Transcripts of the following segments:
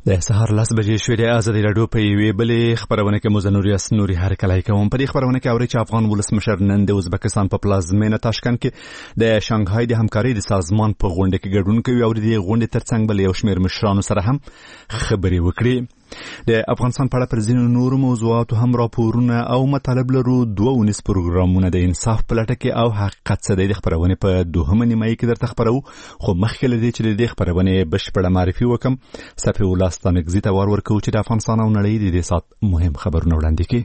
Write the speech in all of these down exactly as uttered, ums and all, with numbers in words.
د سهار لاس بجې شوې د ازادي راډیو په یوې بلې خبرونه کې مو نوري اسنوري هرکلی کوم. په دې خبرونه کې اوري چې افغان ولسمشر نن د ازبکستان په پلازمینه تاشکند کې د شانګهای د همکارۍ د سازمان په غونډه کې ګډون کوي او د غونډې ترڅنګ بل یو شمېر مشرانو سره هم خبرې وکړي. د افغانستان په اړه پر ځینو نورو موضوعاتو هم راپورونه او مطالب لرو. دوه ونیس پروګرامونه د انصاف په لټه کې او حقیقت څه دی د خبرونې په دوهمه نیمایي کې درته خبرو. خو مخکې له دې چې د دې خبرونې بشپړه معرفي وکم صفي الله ستانکزي ته ور ورکوو چې د افغانستان او نړۍ د دې سات مهم خبرونه وړاندې کړي.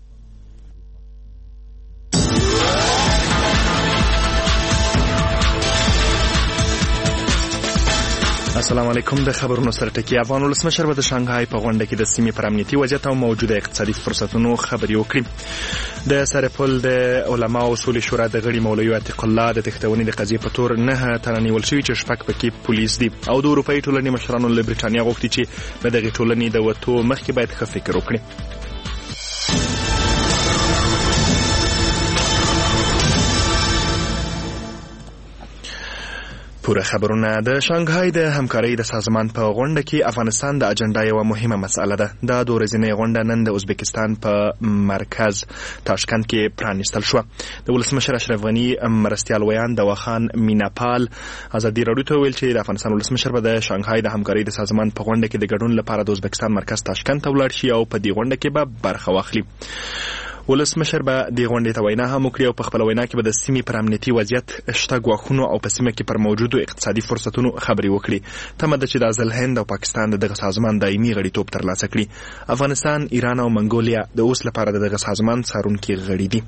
السلام علیکم. د خبرونو سره ټکی. افغان ولسمشر به د شانګهای په غونډه کې د سیمې پر امنیتي وضعیت او موجوده اقتصادي فرصتونو خبرې وکړي. د سرپل د علما او اصول شورا د غړي مولوي عتیق الله د تښتونې د قضیې په تور نه تنه نیول شوي چې شپږ پکې پولیس دي او د اروپایي ټولنې مشرانو له برېټانیا غوښتي چې د دغې ټولنې د وتو مخکې باید ښه فکر وکړي. پوره خبرونه. د شانګهای د همکارۍ د سازمان په غونډه کې افغانستان د اجنډا یوه مهمه مسأله ده. دا د ورځنۍ غونډه نن د ازبکستان په مرکز تاشکند کې پرانیستل شوه. د ولسمشر اشرف غني مرستیال ویان دواخان میناپال ازادي راډیو ته ویل چې د افغانستان ولسمشر به د شانګهای د همکارۍ د سازمان په غونډه کې د ګډون لپاره د ازبکستان مرکز تاشکند ته ولاړ شي او په دې غونډه کې به برخه واخلي. ولسمشر به د غونډې ته وینا هم وکړي او په خپل وینا کې به د سیمې پر امنیتي وضعیت شته ګواښونو او په سیمه کې پر موجودو اقتصادي فرصتونو خبرې وکړي. تمه ده چې د ازل هند او پاکستان دغه سازمان دایمي غړیتوب ترلاسه کړي. افغانستان، ایران او منګولیا د اوس لپاره دغه سازمان څارونکي غړي دي.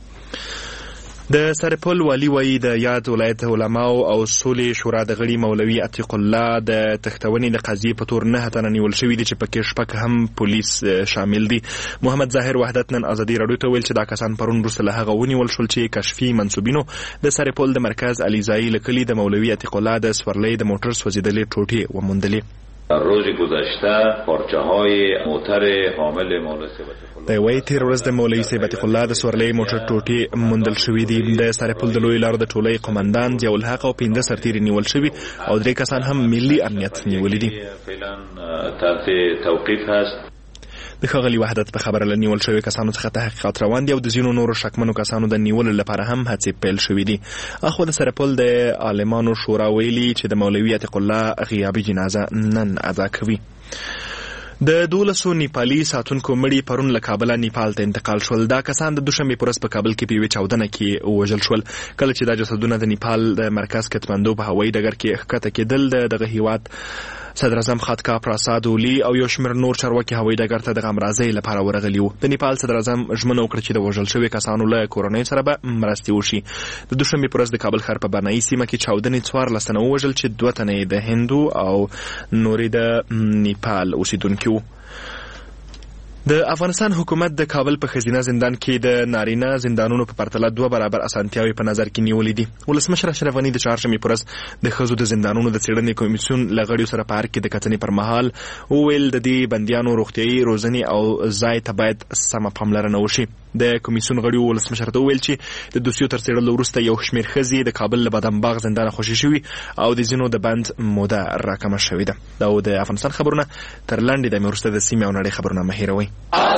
د سرپل والی وایي د یاد ولایت علماو او اصول شورا د غړي مولوي عتیق الله د تښتونې د قضیې په تور نه تنه نیول شوي دي چې پکې شپږ هم پولیس شامل دي. محمد ظاهر وحدت نن ازادي راډیو ته ویل چې دا کسان پرون وروسته له هغه ونیول شول چې کشفي منسوبینو د سرپل د مرکز علیزایی له کلي د مولوي عتیق الله د سورلۍ د موټر سوځېدلې ټوټې وموندلې. روز گذشته پارچه های موتر حامل مولوی ثیبت الله د وی تیر ورځ د مولوی ثیبت الله د سورلۍ موټر ټوټې موندل شوې دي. د سرپل د لوی لارو د ټولۍ قومندان ضیاء الحق او پنځه سرتیري نیول شوي او درې کسان هم ملي امنیت نیولي دي. فعلا تحت توقیف هست. د ښاغلي وحدت په خبره له نیول شوي کسانو څخه تحقیقات روان دي او د ځینو نورو شکمنو کسانو د نیولو لپاره هم هڅې پیل شوي دي. اخو د سرپل د عالمانو شورا ویلي چې د مولوي عتیق الله غیابي جنازه نن ادا کوي. د دولسو نیپالي ساتونکو مړي پرون له کابله نیپال ته انتقال شول. دا کسان د دوشنبې په ورځ په کابل کې په یوې چاودنه کې ووژل شول. کله چې دا جسدونه د نیپال د مرکز کتمندو په هوایي ډګر کې ښکته کېدل د دغه هیواد صدر اعظم خاتکا پراساد اولی او یو شمېر نور چارواکي هوایي ډګر ته د غمرازۍ لپاره ورغلي وو. د نیپال صدر اعظم ژمنه وکړه چې د وژل شوي کسانو له کورنۍ سره به مرستې وشي. د دوشنبې په ورځ د کابل ښار په بنایي سیمه کې چاودنې څوارلس تنه ووژل چې دوه تنه یې د هندو او نورې د نیپال اوسیدونکي وو. د افغانستان حکومت د کابل په ښځینه زندان کې د نارینه زندانونو په پرتله دوه برابر اسانتیاوې په نظر کې نیولې دي. ولسمشر اشرف غني د چهارشنبې په ورځ د ښځو د زندانونو د څېړنې کمیسیون له غړیو سره په ارګ کې د کتنې پر مهال وویل د دې بندیانو روغتیایي روزنې او ځای ته باید سمه پاملرنه وشي. د کمیسیون غړیو ولسمشر ته وویل چې د دوسیو تر څېړلو وروسته یو شمېر ښځې د کابل له بادام باغ زندانه خوشي شوي او د ځینو د بند موده راکمه شوې ده. دا و د افغانستان خبرونه. تر لنډې دمې وروسته د سیمې او نړۍ خبرونه مه هېروئ.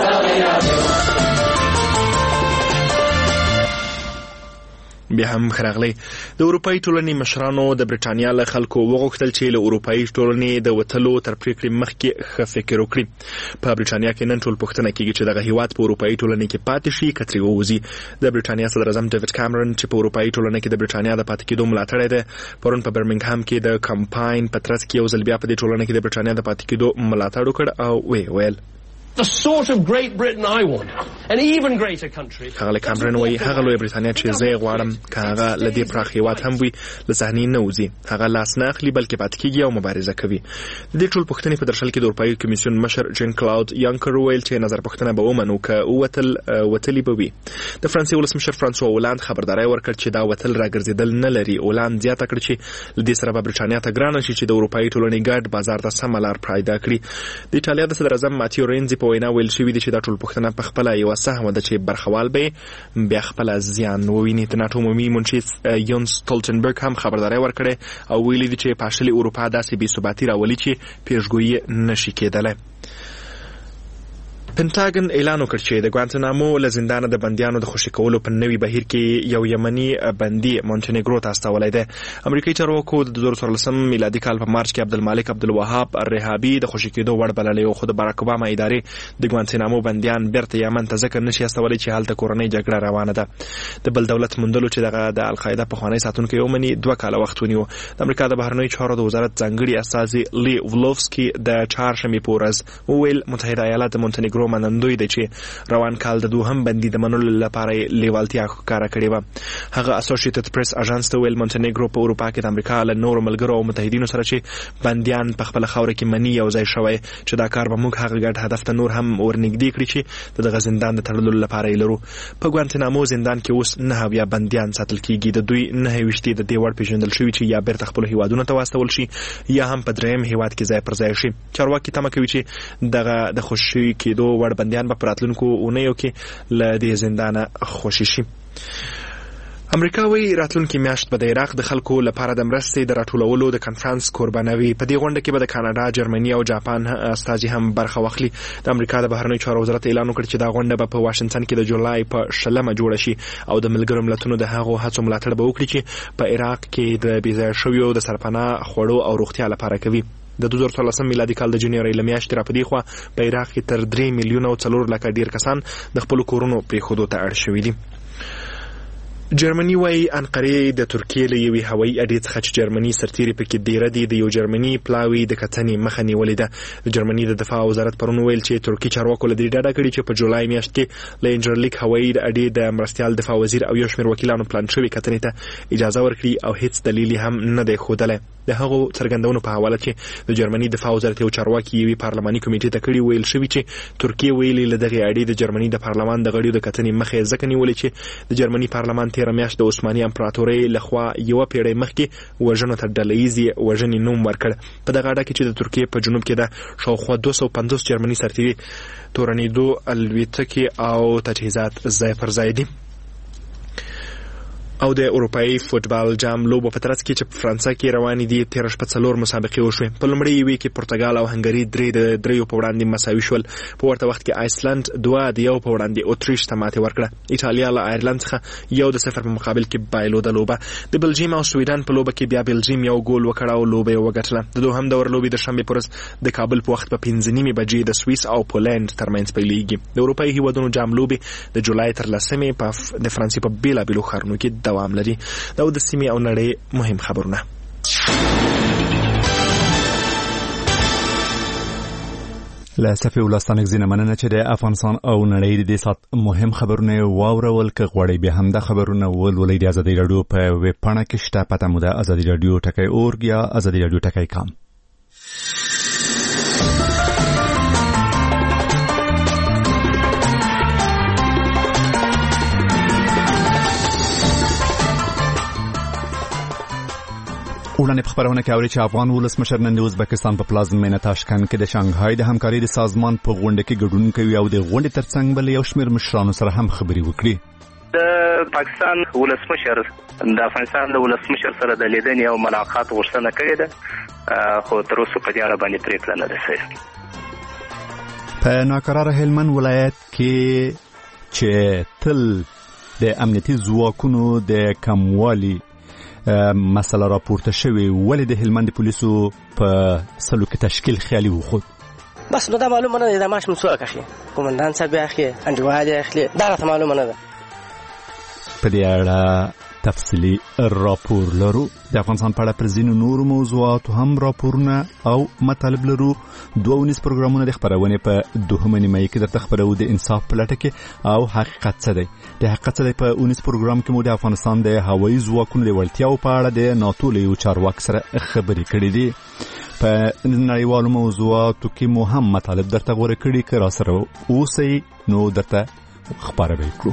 بیا هم خراغلی. د اروپایي ټولنې مشرانو د برېټانیا له خلکو وغوښتل چې له اروپایي ټولنې د وتلو تر پریکړې مخکې ښه فکر وکړي. په برېټانیا کې نن ټول پوښتنه کېږي چې دغه هیواد په اروپایي ټولنې کې پاتې شي که ترې ووځي. د برېټانیا صدر اعظم ډیوډ کامرون چې په اروپایي ټولنه کې د برېټانیا د پاتې کېدو ملاتړی دی پرون په برمنګهم کې د کمپاین په ترڅ کې یو ځل بیا په دې ټولنه کې د برېټانیا د پاتې کېدو ملاتړ وکړ او ویې ویل The sort of Great Britain I want, an even greater country. هغه کامرون وایي هغه لوی برېټانیا چې زه یې غواړم که هغه له دې پراخ هېواد هم وي له صحنې نه وځي. هغه لاس نه اخلي بلکې پاتې کېږي او مبارزه کوي. د دې ټول پوښتنې په درشل کې د اروپایي کمیسیون مشر جین کلاود یانکر ویل چې نظر پوښتنه به ومنو که ووتل وتلي به وي. د فرانسې ولسمشر فرانسوا هولند خبرداری ورکړ چې دا وتل راګرځېدل نه لري. هولند زیاته کړ چې له دې سره به برېټانیا ته ګرانه شي چې د اروپایي ټولنې ګډ بازار ته سمه لار پیدا کړي. د ایټالیا د صدر اعظم ماتیو رینزي په په وینا ویل شوي دي چې دا ټول پوښتنه په خپله یوه سهمه ده چې برخوال به بیا خپله زیان وویني. د ناټو عمومي منشي یونس سټولټنبرګ هم خبرداری ورکړې او ویلي دي چې پاشلې اروپا داسې بېثباتي راولي چې پیشګویي نشي کېدلی. پنټاګن اعلان وکړ چې د ګوانتنامو له زندانه د بندیانو د خوشي کولو په نوي بهیر کې یو یمني بندي مونټنیګرو ته استولی دی. امریکایي چارواکو د دوه زره څوارلسم میلادي کال په مارچ کې عبدالمالک عبدالوهاب الرهابي د خوشي کېدو وړ بللی و، خو د باراک اوباما ادارې د ګوانتنامو بندیان بیرته یمن ته ځکه نشي استولی چې هلته کورنۍ جګړه روانه ده. د بل دولت موندلو چې دغه د القاعده پخوانی ساتونکی ومني دوه کاله وخت ونیو. د امریکا د بهرنیو چارو د وزارت ځانګړي استازي لی ولوفسکي د چهارشنبې په ورځ وویل متحده ایالات د مونټنیګرو منندوی دی چې روان کال د دوهم بندي د منلو لپاره لیوالتیا ښکاره کړې وه. هغه اسوسییټډ پریس اژانس ته ویل مونټنیګرو په اروپا کې د امریکا له نورو ملګرو او متحدینو سره چې بندیان په خپله خاوره کې مني یو ځای شوی چې دا کار به موږ هغه ګډ هدف ته نور هم ورنږدې کړي چې د دغه زندان د تړلو لپاره یې لرو. په ګوانتنامو زندان کې اوس نهه اویا بندیان ساتل کېږي. د دوی نهه ویشتې د دې وړ پېژندل شوي چې یا بیرته خپلو هیوادونو ته واستول شي یا هم په درېیم هیواد کې ځای پر ځای شي. چارواکي تمه کوي چې دغه د خوشي کېدو وړ بندیان به په راتلونکو اونیو کې له دې زندانه خوشي شي. امریکا وی راتلونکي میاشت به د عراق د خلکو لپاره د مرستې د راټولولو د کنفرانس قرباني وي. په دې غونډه کې به د کاناډا، جرمني او جاپان استازي هم برخه واخلي. د امریکا د بهرنیو چارو وزارت اعلان وکړ چې دا غونډه به په واشنگټن کې د جولای په شلمه جوړه شي او د ملګرو ملتونو د هغو هڅو ملاتړ به وکړي چې په عراق کې د بې ځایه شویو د سرپناه خوړو او روغتیا لپاره کوي. د دوه زره څوارلسم میلادي کال د جنوري له میاشتې را په دې خوا په عراق کې تر درې میلیونه او څلور لکه ډېر کسان د خپلو کورونو پرېښودو ته اړ شوي دي. جرمني وايي انقرې د ترکیې له یوې هوایي اډې څخه چې جرمني سرتیري پکې دیره دي د یو جرمني پلاوي د کتنې مخه نیولې ده. د جرمني د دفاع وزارت پرون ویل چې ترکي چارواکو له دې ډډه کړې چې په جولای میاشت کې له انجرلیک هوایي اډې د مرستیال دفاع وزیر او یو شمېر وکیلانو پلان شوې کتنې ته اجازه ورکړي او هیڅ دلیل هم نه دی ښودلی. د هغو څرګندونو په حواله چې د جرمني دفاع وزارت یو چارواکي یوې پارلماني کمیټې ته کړي ویل شوي چې ترکیې ویلي له دغې اډې د جرمني د پارلمان د غړیو د کتنې مخه یې ځکه نیولې چې د جرمني پارلمان تېره میاشت د عثماني امپراتورۍ لخوا یوه پیړۍ مخکې وژنو ته ډلهییزې وژنې نوم ورکړ. په دغه اډه کې چې د ترکیې په جنوب کې د شاوخوا دوه سوه پنځوس جرمني سرتیري تورنېدو الوتکې او تجهیزات ځای پر ځای دي. او د اروپایي فوتبال جام لوبو په ترڅ کې چې په فرانسه کې روانې دي تېره شپه څلور مسابقې وشوې. په لومړۍ یوې کې پرتګال او هنګري درې د دریو په وړاندې مساوي شول. په ورته وخت کې آیسلند دوه د یو په وړاندې اتریش ته ماتې ورکړه. ایټالیا له آیرلند څخه یو د صفر په مقابل کې بایلوده لوبه. د بلجیم او سویډن په لوبه کې بیا بلجیم یو ګول وکړ او لوبه یې وګټله. د دوهم دور لوبې د شنبې په ورځ د کابل په وخت په پنځه نیمې بجې د سویس او پولند ترمنځ پیلېږي. د اروپایي هیوادونو جام لوبې د جولای تر لسمې په د فرانسې په بېلابېلو ښارونو کې دوام لري. دا د سیمې او نړۍ مهم خبرونه. له صفي ولستانک زینه مننه چې د افغانستان او نړۍ د دې سات مهم خبرونه واورول. که غواړئ بیا هم د خبرونه ولولئ د ازادي راډیو په ویب پاڼه کې شته. پته مو ده ازادي راډیو ټکی اورګ یا ازادي راډیو ټکی کام. وړاندې په خبرونه کې اوري چې افغان ولسمشر نن د ازبکستان په پلازمینه تاشکند کې د شانګهای د همکارۍ د سازمان په غونډه کې ګډون کوي او د غونډې ترڅنګ بل یو شمېر مشرانو سره هم خبرې وکړي. د پاکستان ولسمشر د افغانستان د ولسمشر سره د لیدنې او ملاقات غوښتنه کړې ده، خو تر اوسه په دې اړه باندې پریکړه نه ده شوې. په ناکراره هلمند ولایت کې چې تل د امنیتي ځواکونو د کموالي مسله راپورته شوی، ولې د هلمند پولیسو په سلو کې تشکیل خیالي وخود؟ بس نو دا معلومه نه ده. دا ماش مسوک اخی قومندان صاحب اخی انډیوال اخی دا راته معلومه نه ده. په دې اړه تفصیلی راپور لرو. د افغانستان په اړه پر ځینو نورو موضوعاتو هم راپورونه او مطالب لرو. دوه ونیز پروګرامونه د خبرونه په دوهمه نیمه کې درته خبرو د انصاف په لټه کې او حقیقت څه دی. د حقیقت څه دی په ونیز پروګرام کې مو د افغانستان د هوایي ځواکونو د وړتیاو په اړه د ناتو له یو چارواکي سره خبرې کړې دي. په نړیوالو موضوعاتو کې مو هم مطالب درته غوړه کړي. که را سره اوسئ نو درته خبره به کړو.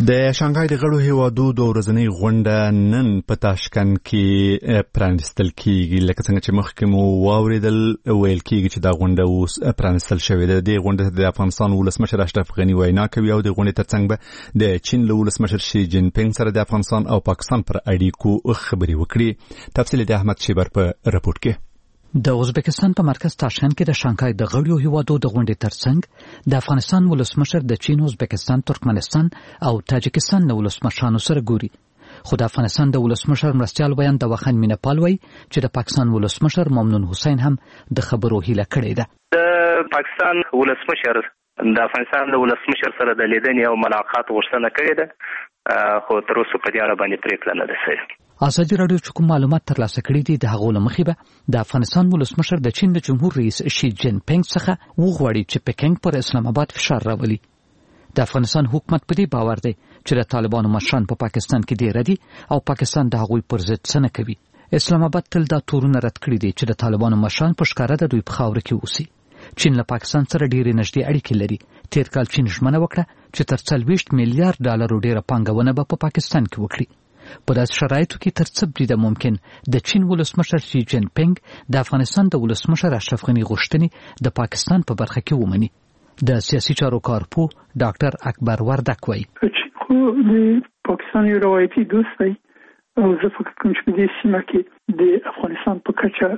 د شانګهای د غړو هیوادو د ورځنۍ غونډه نن په تاشکند کې پرانستل کیږي. لکه څنګه چې مخکې مو واوریدل ویل کیږي چې دا غونډه اوس پرانستل شوې ده. د غونډې د افغانستان ولسمشر اشرف غني وینا کوي او د غونډې ترڅنګ به د چین له ولسمشر شي جین پینګ سره د افغانستان او پاکستان پر اړیکو خبرې وکړي. تفصیل د احمد شیبر په رپورټ کې. د ازبکستان په مرکز تاشکند کې د شانګهای د غړو هیوادو د غونډې ترڅنګ د افغانستان ولسمشر د چین، ازبکستان، ترکمنستان او تاجکستان د ولسمشرانو سره ګوري. خو د افغانستان د ولسمشر مرستیال ویان د وخن مینپال وایي چې د پاکستان ولسمشر ممنون حسین هم د خبرو هیله کړې ده. د پاکستان ولسمشر د افغانستان د ولسمشر سره د لیدنې او ملاقات غوښتنه کړې ده، خو تر اوسه په دې اړه باندې پریکړه نه ده شوې. ازادي راډیو چې کوم معلومات ترلاسه کړي دي د هغو له مخې به د افغانستان ولسمشر د چین د جمهور رئیس شي جین پینګ څخه وغواړي چې پکینګ پر اسلام آباد فشار راولي. د افغانستان حکومت په دې باور دی چې د طالبانو مشران په پاکستان کې ډېر دي او پاکستان د هغوی پر ضد څه نه کوي. اسلام آباد تل دا تورونه رد کړي دي چې د طالبانو مشران په ښکاره د دوی په خاوره کې اوسي. چین له پاکستان سره ډېرې نږدې اړیکې لري. تیر کال چین ژمنه وکړه چې تر څلوېښت میلیارډ ډالرو ډېره پانګونه به په پاکستان کې وکړي. په داسې شرایطو کې تر څه بریده ممکن د چین ولسمشر شي جین پینګ د افغانستان د ولسمشر اشرف غني غوښتنې د پاکستان په برخه کې ومني. د سیاسي چارو کارپوه ډاکټر اکبر وردک وایي خو د پاکستان یو روایتي دوست دی او زه فکر کوم چې په دې سیمه کې د افغانستان په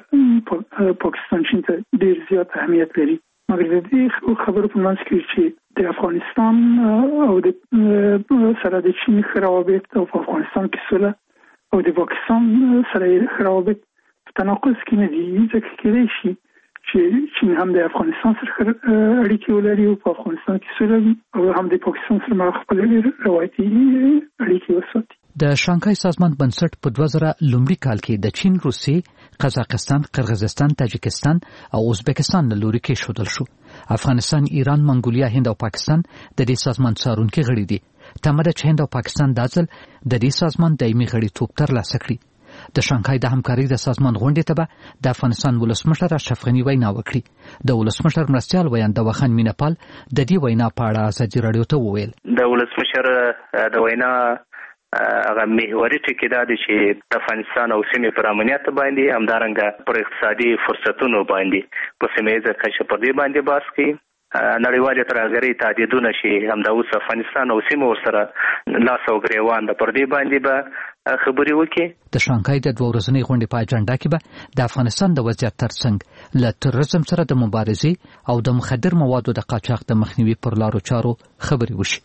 کچه پاکستان چین ته ډېر زیات اهمیت لري. مګر د دې خبرو په منځ کې چې د افغانستان او د سره د چین روابط او په افغانستان کې سوله او د پاکستان سره روابط په تناقض کې نه دي، ځکه کېدای شي چې چین هم د افغانستان سره اړیکې ولري او په افغانستان کې سوله وي او هم د پاکستان سره خپل روایتي اړیکې وساتي. د شانګهای سازمان بنسټ په دوه زره لومړي کال کې د چین، روسیې، قزاقستان، قرغیزستان، تاجکستان او ازبکستان له لوري کې شودل شو. افغانستان، ایران، منګولیا، هند او پاکستان د دې سازمان څارونکي غړي دي. تمه ده چې هند او پاکستان دا ځل د دې سازمان دایمي غړیتوب ترلاسه کړي. د شانګهای د همکارۍ د سازمان غونډې ته به د افغانستان ولسمشر اشرف غني وینا وکړي. د ولسمشر مرستیال ویان د وخن مینپال د دې وینا په اړه ازادي راډیو ته وویل د ولسمشر د وینا هغه محوري ټکی دا دی چې د افغانستان او سیمې پر امنیت باندې همدارنګه پر اقتصادي فرصتونو باندې په سیمه کچه په دې باندې بحث کوي. نړیوالې ترهګرۍ تهدیدونه چې همدا اوس افغانستان او سیمه ورسره لاس او ګریوان د پر دې باندې به خبرې وکړي. د شانګهای د دوه ورځنۍ غونډې په اجنډا کې به د افغانستان د وضعیت ترڅنګ له تروریزم سره د مبارزې او د مخدر موادو د قاچاق د مخنیوي پر لارو چارو خبرې وشي.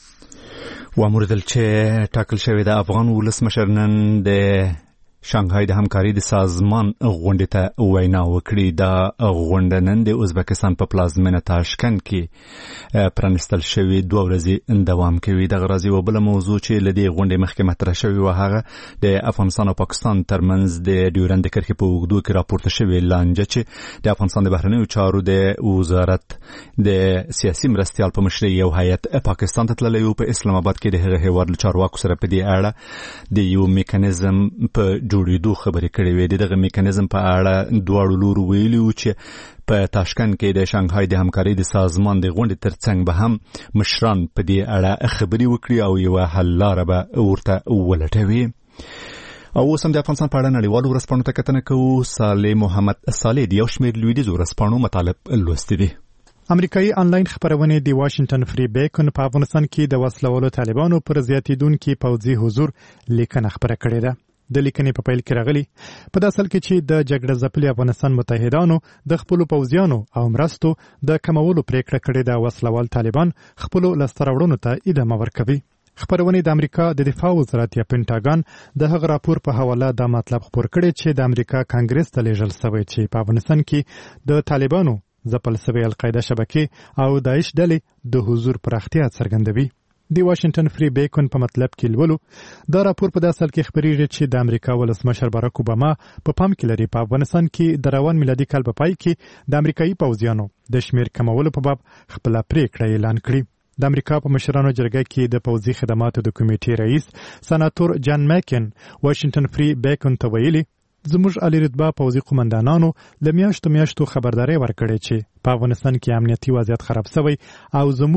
واموردل چې ټاکل شوی د افغان ولسمشر نن د شانګهای د همکارۍ د سازمان غونډې ته وینا وکړي. دا غونډه نن د ازبکستان په پلازمینه تاشکند کې پرانستل شوې دوه ورځې دوام کوي. دغه راځي یوه بله موضوع چې له دې غونډې مخکې مطرح شوې وه هغه د افغانستان او پاکستان ترمنځ د ډیورند کرښې په اوږدو کې راپورته شوې لانجه چې د افغانستان د بهرنیو چارو د وزارت د سیاسي مرستیال په مشرۍ یو هیئت پاکستان ته تللی و. په اسلام آباد کې د هغه هیواد له چارواکو سره په دې اړه د یو میکانیزم په جوړېدو خبرې کړې وې. دغه میکانیزم په اړه دواړو لورو ویلي وو چې په تاشکند کې د شانګهای د همکارۍ د سازمان د غونډې ترڅنګ به هم مشران په دې اړه خبرې وکړي او یوه حل لاره به ورته ولټوي. او اوس هم د افغانستان په اړه نړیوالو ورځپاڼو ته کتنه کوو. صالح محمد صالح د یو شمېر لویدیځو ورځپاڼو مطالب لوستي دي. امریکایي انلاین خبرونه د واشنگټن فری بیکن په افغانستان کې د وسلوالو طالبانو پر زیاتیدونکو پوځي حضور لیکنه خبره کړې ده. د لیکنې په پیل کې راغلي په داسل کې چې د جګړه ځپلي افغانستان متحدانو د خپل پوځیانو او مرستو د کمولو پریکړه کړې ده. وسلوال طالبان خپل لستراوړونو ته ادامه ورکوي. خبرونه د امریکا د دفاع وزارت یا پینټاګان د هغه راپور په حواله دا مطلب خبر کړي چې د امریکا کانګرس ته لیږل شوی چې په افغانستان کې د طالبانو ځپل شوی القاعده شبکې او داعش ډلې د حضور پراختیا څرګندوي. د واشنگټن فری بیکن په مطلب کې لولو دا راپور په داسل کې خبرېږي چې د امریکا ولسمشر باراک اوباما په پام کې لري په افغانستان کې د روان میلادي کال په پای کې د امریکایي پوځیانو د شمیر کمولو په باب خپل پریکړه اعلان کړي. د امریکا په مشرانو جرګه کې د پوځي خدماتو د کمیټې رئیس سناتور جان میکن واشنگټن فری بیکن ته ویلي زموږ عالی رتبه پوځي قومندانانو له میاشتو میاشتو خبرداري ورکړې چې په افغانستان کې امنیتي وضعیت خراب شوی او زموږ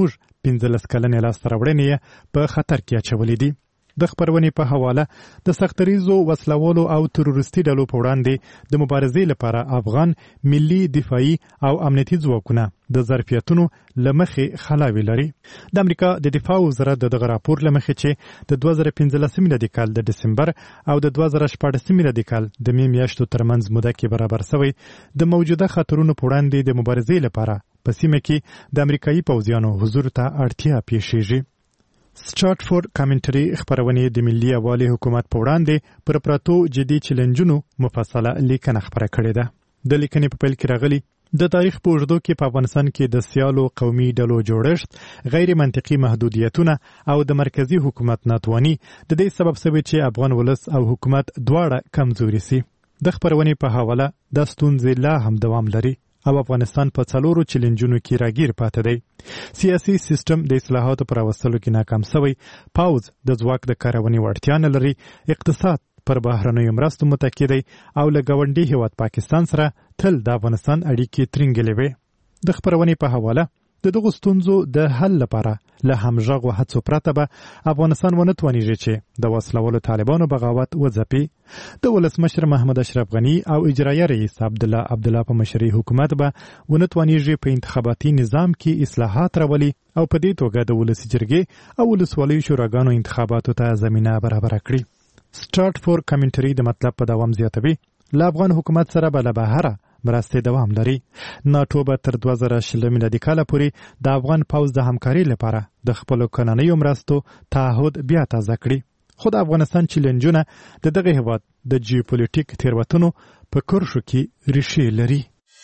پنځلس کلنې لاسته راوړنې په خطر کې اچولې دي. د خبرونې په حواله د سختریزو وسلوالو او تروریستي ډلو په وړاندې د مبارزې لپاره افغان ملي دفاعي او امنیتي ځواکونه د ظرفیتونو لمخې خلاوي لري. د امریکا د دفاع وزارت دغه راپور لمخې چې د دوه زره پنځلس میلادي کال د دسمبر او د دوه زره شپاړس میلادي کال د مې میاشتو ترمنځ موده کې برابر شوی د موجوده خطرونو په وړاندې د مبارزې لپاره په سیمه کې د امریکایي پوځیانو حضور ته اړتیا پیښیږي. سټارټفورد کامنټري خبرونه د ملي یووالي حکومت په وړاندې پر پراتو جدي چیلنجونو مفصله لیکنه خبره کړې ده. د لیکنې په پیل کې راغلي د تاریخ په اوږدو کې په افغانستان کې د سیالو قومي ډلو جوړښت، غیر منطقي محدودیتونه او د مرکزی حکومت ناتواني د دې سبب شوی چې افغان ولس او حکومت دواړه کمزوري سي. د خبرونې په حواله د ستونزې لا هم دوام لري او افغانستان په څلورو چیلنجونو کې راګیر پاتې دی. سیاسي سیستم د اصلاحاتو پر راوستلو کې ناکام شوی، پوځ د ځواک د کارونې وړتیا نه لري، اقتصاد پر بهرنیو مرستو متکی دی او له ګاونډي هیواد پاکستان سره تل د افغانستان اړیکې ترنګلې وي. د خبرونې په حواله د دغو ستونزو د حل لپاره له همغږو هڅو پرته به افغانستان ونه توانیږي چې د وسلوالو طالبانو بغاوت وځپي. د ولسمشر محمد اشرف غني او اجرایي رئیس عبدالله عبدالله په مشرۍ حکومت به ونه توانیږي په انتخاباتي نظام کې اصلاحات راولي او په دې توګه د ولسي جرګې او ولسوالیو شوراګانو انتخاباتو ته زمینه برابره کړي. سټارټفورد کامنټري د مطلب په دوام زیاتوي له افغان حکومت سره به له بهره مرستې دوام لري. ناټو به تر دوه زره شل میلادي کاله پورې د افغان پوځ د همکارۍ لپاره د خپلو کننیو مرستو تعهد بیا تازه کړي. خو د افغانستان چیلنجونه د دغه هیواد د جیوپولیټیک تېروتنو په کرښو کې ریښې لري.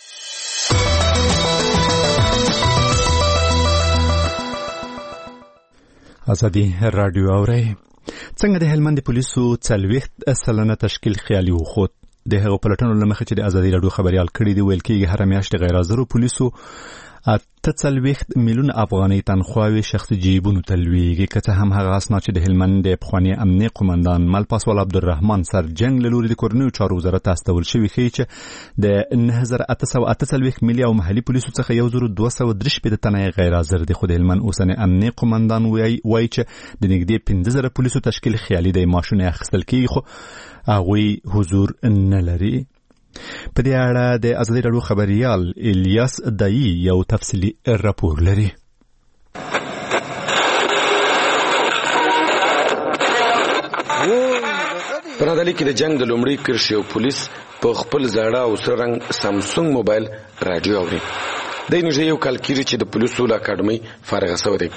ازادي راډیو اورئ. څنګه د هلمند پولیسو څلوېښت سلنه تشکیل خیالي وخوت. د هغو پلټنو له مخې چې د ازادي راډیو خبریال کړي دي ویل کېږي هره میاشت غیر حاضرو پولیسو اته څلوېښت میلیونه افغانۍ تنخواوې شخصي جیبونو ته لویږي. که څه هم هغه اسناد چې د هلمند د پخواني امنیه قمندان مل پاسوال عبدالرحمن سرجنګ له لوري د کورنیو چارو وزارت ته استول شوي ښیي چې د نهه زره اته سوه اته څلوېښت ملي او محلي پولیسو څخه یو زر دوه سوه درې شپېته تنه یې غیر حاضر دي. خو د هلمند اوسنی امنیه قمندان وایي چې د نږدې پنځه زره پولیسو تشکیل خیالي دی. معاشونه اخیستل کېږي خو هغوی حضور نه لري. په دې اړه د ازادي راډیو خبریال الیاس دایی یو تفصیلي راپور لري. په نادلي کې د جنگ د لومړي کرښې یو پولیس په خپل زاړه او سره رنګ سامسونګ موبایل راډیو اوري. د نږدې یو کال کېږي چې د پولیسو له اکاډمۍ فارغه شوی دی.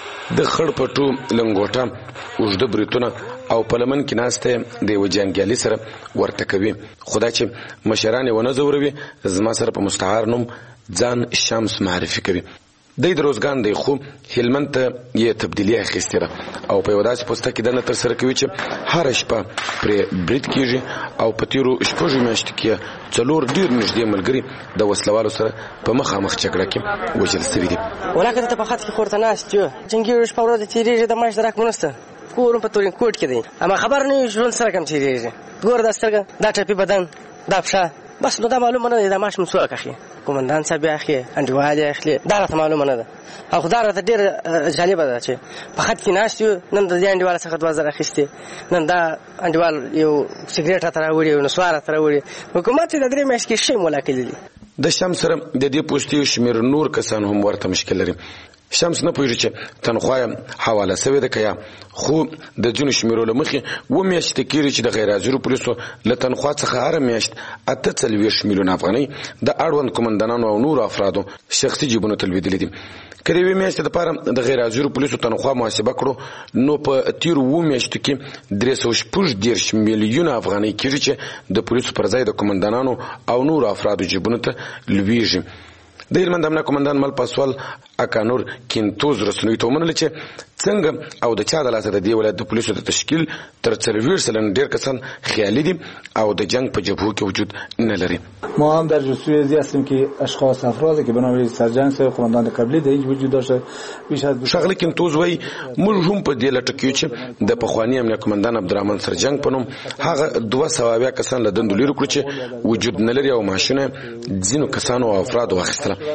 د خړ پټو لنګوټه اوږده بریتونه او په لمن کې ناسته د یو جنګیالي سره ورته کوي. خدا چې مشران یې ونه ځوروي زما سره په مستعار نوم ځان شمس معرفي کوي. د دروزګان دی خو هلمند ته یې تبدیلی اخیستې ده او په یو داسې پوسته کې دنه ترسره کوي چې هره شپه پرې برید کېږي او په تېرو شپږو میاشتو کې څلور ډېر نږدې ملګري د وسلوالو سره په مخامخ جګړه کې وژل شوي دي. ولاکه ته په خط کې خورته ناست یو جنګي شپه ورځ تېرېږي د معاش درک نشته کورم په تورین کوټ کې دی اما خبر نه ژوند سره کم تېرېږي. ګوره دا سترګه دا ټپي بدن دا پښه بس نو دا معلومه نه ده دا ماش مسوه اخی قومندان صاحب اخی انډیوال اخلی دا راته معلومه نه ده. او خدای راته ډېر جالبه ده چې په خط کې ناست یو نن د دې انډیوال څخه دوه زره اخیستې نن دا انډیوال یو سګریټ راته راوړي یو نسوار راته راوړي. حکومت د درې میاشتې کې شی ملاقات دي. د شمس سره د دې پوسټي شمیر نور کسان هم ورته مشکل لري. شمس نه پوهیږي چې تنخواه حواله شوې ده که یا خو د ځینو شمیرو له مخې اووه میاشتې کېږي چې د غیر حاضرو پولیسو له تنخوا څخه هره میاشت اته څلوېښت میلیونه افغانۍ د اړوند قمندانانو او نورو افرادو شخصي جیبونو ته لوېدلي دي. که د یوې میاشتې دپاره د غیر حاضرو پولیسو تنخوا محاسبه کړو نو په تېرو اووه میاشتو کې درې سوه شپږ دېرش میلیونه افغانۍ کېږي چې د پولیسو پر ځای د قمندانانو او نورو افرادو جیبونو ته لوېږي. د هلمند امنیه قمندان مل پاسوال اکانور کینتوز رسنوي ته ومنله چې څنګه او د چا د لاسه د دې ولایت د پولیسو د تشکیل تر څلوېښت سلنه ډېر کسان خیالي دي او د جنگ په جبهو کې وجود نه لري. ما هم در جستجوی ازی هستیم که اشخاص افرادی که به نام سرجنگ صاحب قماندان قبلی در اینج وجود داشته بیش از شغله کینتوز وایي موږ هم په دې لټه کې یو چې د پخواني امنیه قمندان عبدالرحمن سرجنگ په نوم هغه دوه سوه اویا کسان له دندو لرې کړو چې وجود نه لري او معاشونه ځینو کسانو او افرادو واخیستله.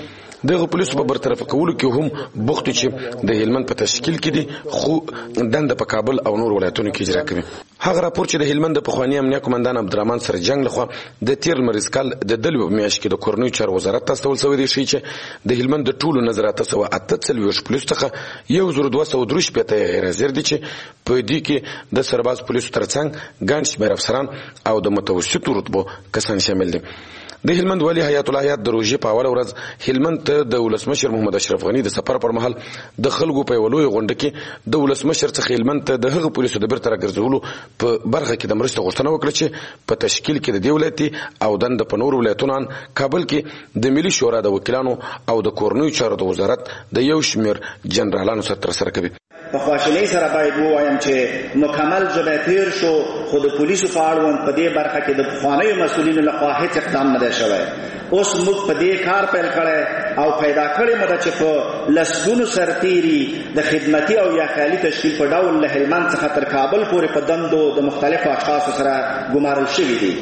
دغه پولیسو په برطرف کولو کې هم بوخت چې د هلمند په تشکیل کې دي خو دند په کابل او نور ولایتونو کې اجرا کوي. هغه راپور چې د هلمند د پخوانی امنیه کمانډان عبدالرحمن سرجنګ لخوا د تیر لمریز کال د دلو میاشت کې د کورنیو چارو وزارت ته استول شوی دی چې د هلمند د ټولو نظراته سو اته څلوېښت پولیسو څخه یو زر دوه سوه درې شپېته غیر حاضر دي چې په دې کې د سرباز پولیسو ترڅنګ ګڼ شمېر افسران او د متوسطو رتبو کسان شامل دي. د هلمند والی حیات الله حیات د روژې په اوله ورځ هلمند ته د ولسمشر محمد اشرف غني د سفر پر مهال د خلکو په یوه لویه غونډه کې د ولسمشر څخه هلمند ته د هغه پولیسو د بیرته راګرځولو په برخه کې د مرستې غوښتنه وکړه چې په تشکیل کې د دې ولایتي او دنده په نورو ولایتونو کابل کې د ملي شورا د وکیلانو او د کورنیو چارو د وزارت د یو شمېر جنرالانو سره ترسره کوي. په خواشینۍ سره باید ووایم چې مکمل ژبه تیر شو خو د پولیسو په اړوند په دې برخه کې د پخوانیو مسؤلینو لخوا هیڅ اقدام نه دی شوی. اوس موږ په دې کار پیل کړی او پیدا کړې مو ده چې په لسګونو سرتیري د خدمتي او یا خیالي تشکیل په ډول له هلمند څخه تر کابل پورې په دندو د مختلفو اشخاصو سره ګمارل شوي دي.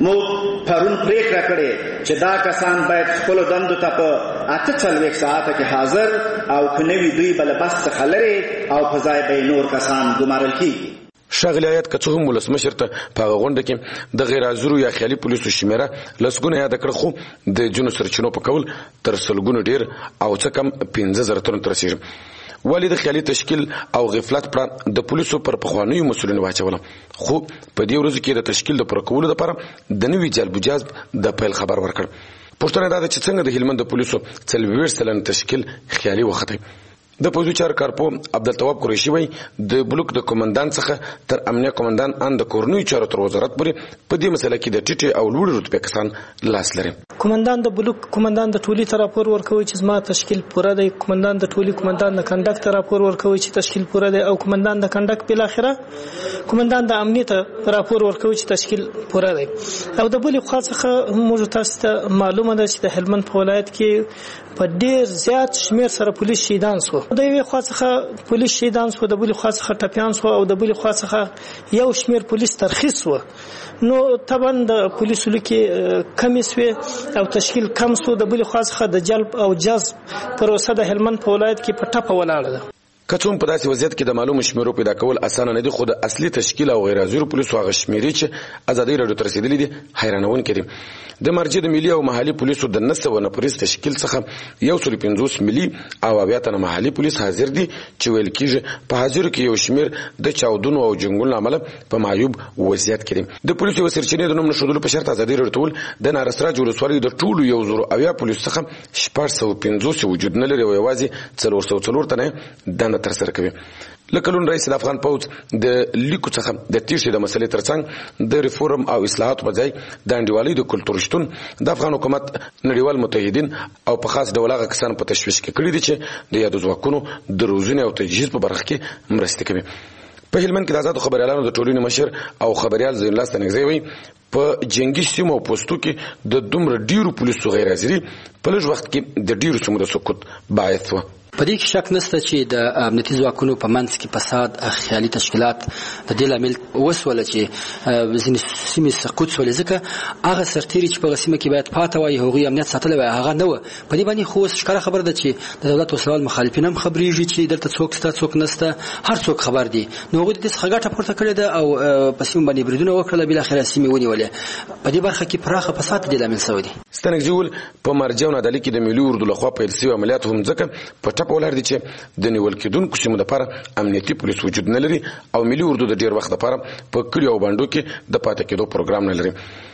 موږ پرون پریکړه کړې چې دا کسان باید خپلو دندو ته په اته څلوېښت ساعته کې حاضر او که نه وي دوی به له بس څخه لرې او په ځای به یې نور کسان ګمارل کېږي. ښاغلي حیات که څه هم ولسمشر ته په هغه غونډه کې د غیر حاضرو یا خیالي پولیسو شمېره لسګونه یاده کړه خو د جنو سرچینو په کول تر سلګونو ډېر او څه کم پنځه زره تنو ته رسېږي. ولې د خیالي تشکیل او غفلت پړه د پولیسو پر پخوانیو مسؤلینو واچوله خو په دې ورځو کې د تشکیل د پوره کولو لپاره د نوي جلب و جذب د پیل خبر ورکړ. پوښتنه دا ده چې څنګه د هلمند د پولیسو څلوېښت سلنه تشکیل خیالي وختی. د پوځي چارو کارپو عبدالتواب قریشي وایي د بلوک د کمانډان څخه تر امنیه کمانډان ان د کورنیو چارو تر وزارت پورې په دې مسله کې د ټیټې او لوړې رتبې کسان لاس لري. کمانډان د بلوک کمانډان د ټولي ته راپور ورکوي چې زما تشکیل پوره دی. کمانډان د ټولي کمانډان د کنډک ته راپور ورکوي چې تشکیل پوره دی او کمانډان د کنډک په اخره کمانډان د امنیت ته راپور ورکوي چې تشکیل پوره دی. او د بلې خوا څخه موږ تاسو ته معلومه ده چې د هلمند په ولایت کې په ډیر زیات شمیر سره پولیس شهیدان شو. د یوې خوا څخه پولیس شهیدان شو، د بلې خوا څخه ټپیان شو او د بلې خوا څخه یو شمیر پولیس ترخیص شو. نو طبعا د پولیسو لکې کمی سوې او تشکیل کم شو. د بلې خوا څخه د جلب او جذب پروسه د هلمند په ولایت کې په ټپه ولاړه ده. که څوم په داسې وضعیت کې د معلومو شمیرو پیدا کول اسانه نه دي خو د اصلي تشکیل او غیر حاضرو پولیسو هغه شمیرې چې ازادي راډیو ته رسېدلي دي حیرانونکي دي. د مرجع د ملي او محلي پولیسو د نه سوه نفریز تشکیل څخه یو سل پنځوس ملي او اویا تنه محلي پولیس حاضر دي چې ویل کېږي په حاضرو کې یو شمیر د چاودنو او جنګونو له امله په معیوب وضعیت کې دي. د پولیسو یوه سرچینې د نوم نښودلو په شرط ازادي راډیو ته وویل د نارسراج ولسوالۍ د ټولو یو زرو اویا پولیسو څخه شپږ سوه پنځوس وجود نه لري او یوازې څلور سوه څلور تنه دنده ترسره کوي. لکلون رئیس د افغان پوځ د لیکو څخه د تیښتې د مسلې ترڅنګ د ریفورم او اصلاحاتو په ځای د انډیوالۍ د کلتور شتون د افغان حکومت نړیوال متحدین او په خاص ډول هغه کسان په تشویش کې کړي دي چې د یادو ځواکونو د روزنې او تجهیز په برخه کې مرستې کوي. په هلمند کې د آزادو خبریالانو د ټولنې مشر او خبریال زین الله ستانکزی وایي په جنگي سیمو او پوستو کې د دومره ډیرو پولیسو غیر حاضري په لږ وخت کې د ډیرو سیمو د سقوط باعث و. په دې کې شک نشته چې د امنیتي ځواکونو په منځ کې فساد خیالي تشکیلات د دې لامل وسوله چې ځینې سیمې سقوط شولې ځکه هغه سرتیري چې په سیمه کې باید پاته وای هغوی امنیت ساتلی وای هغه نه و. په دې باندې خو ښکاره خبره ده چې د دولت وسلوال مخالفین هم خبرېږي چې دلته څوک شته څوک نشته هر څوک خبر دي. نو هغوی د دې څخه ګټه پورته کړې ده او په سیمه باندې بریدونه وکړله بالاخره سیمې ونیولې. په دې برخه کې پراخه فساد د دې لامل شوی دی. ستانکزي وویل په مرجع او نادعلي کې د ملي اردو لخوا پیل شوي عملیات هم ځکه په ټپه ولاړ دي چې د نیول کېدونکو سیمو دپاره امنیتي پولیس وجود نه لري او ملي اردو د ډیر وخت دپاره په کلیو او بانډو کې د پاتې کېدو پروګرام نه لري.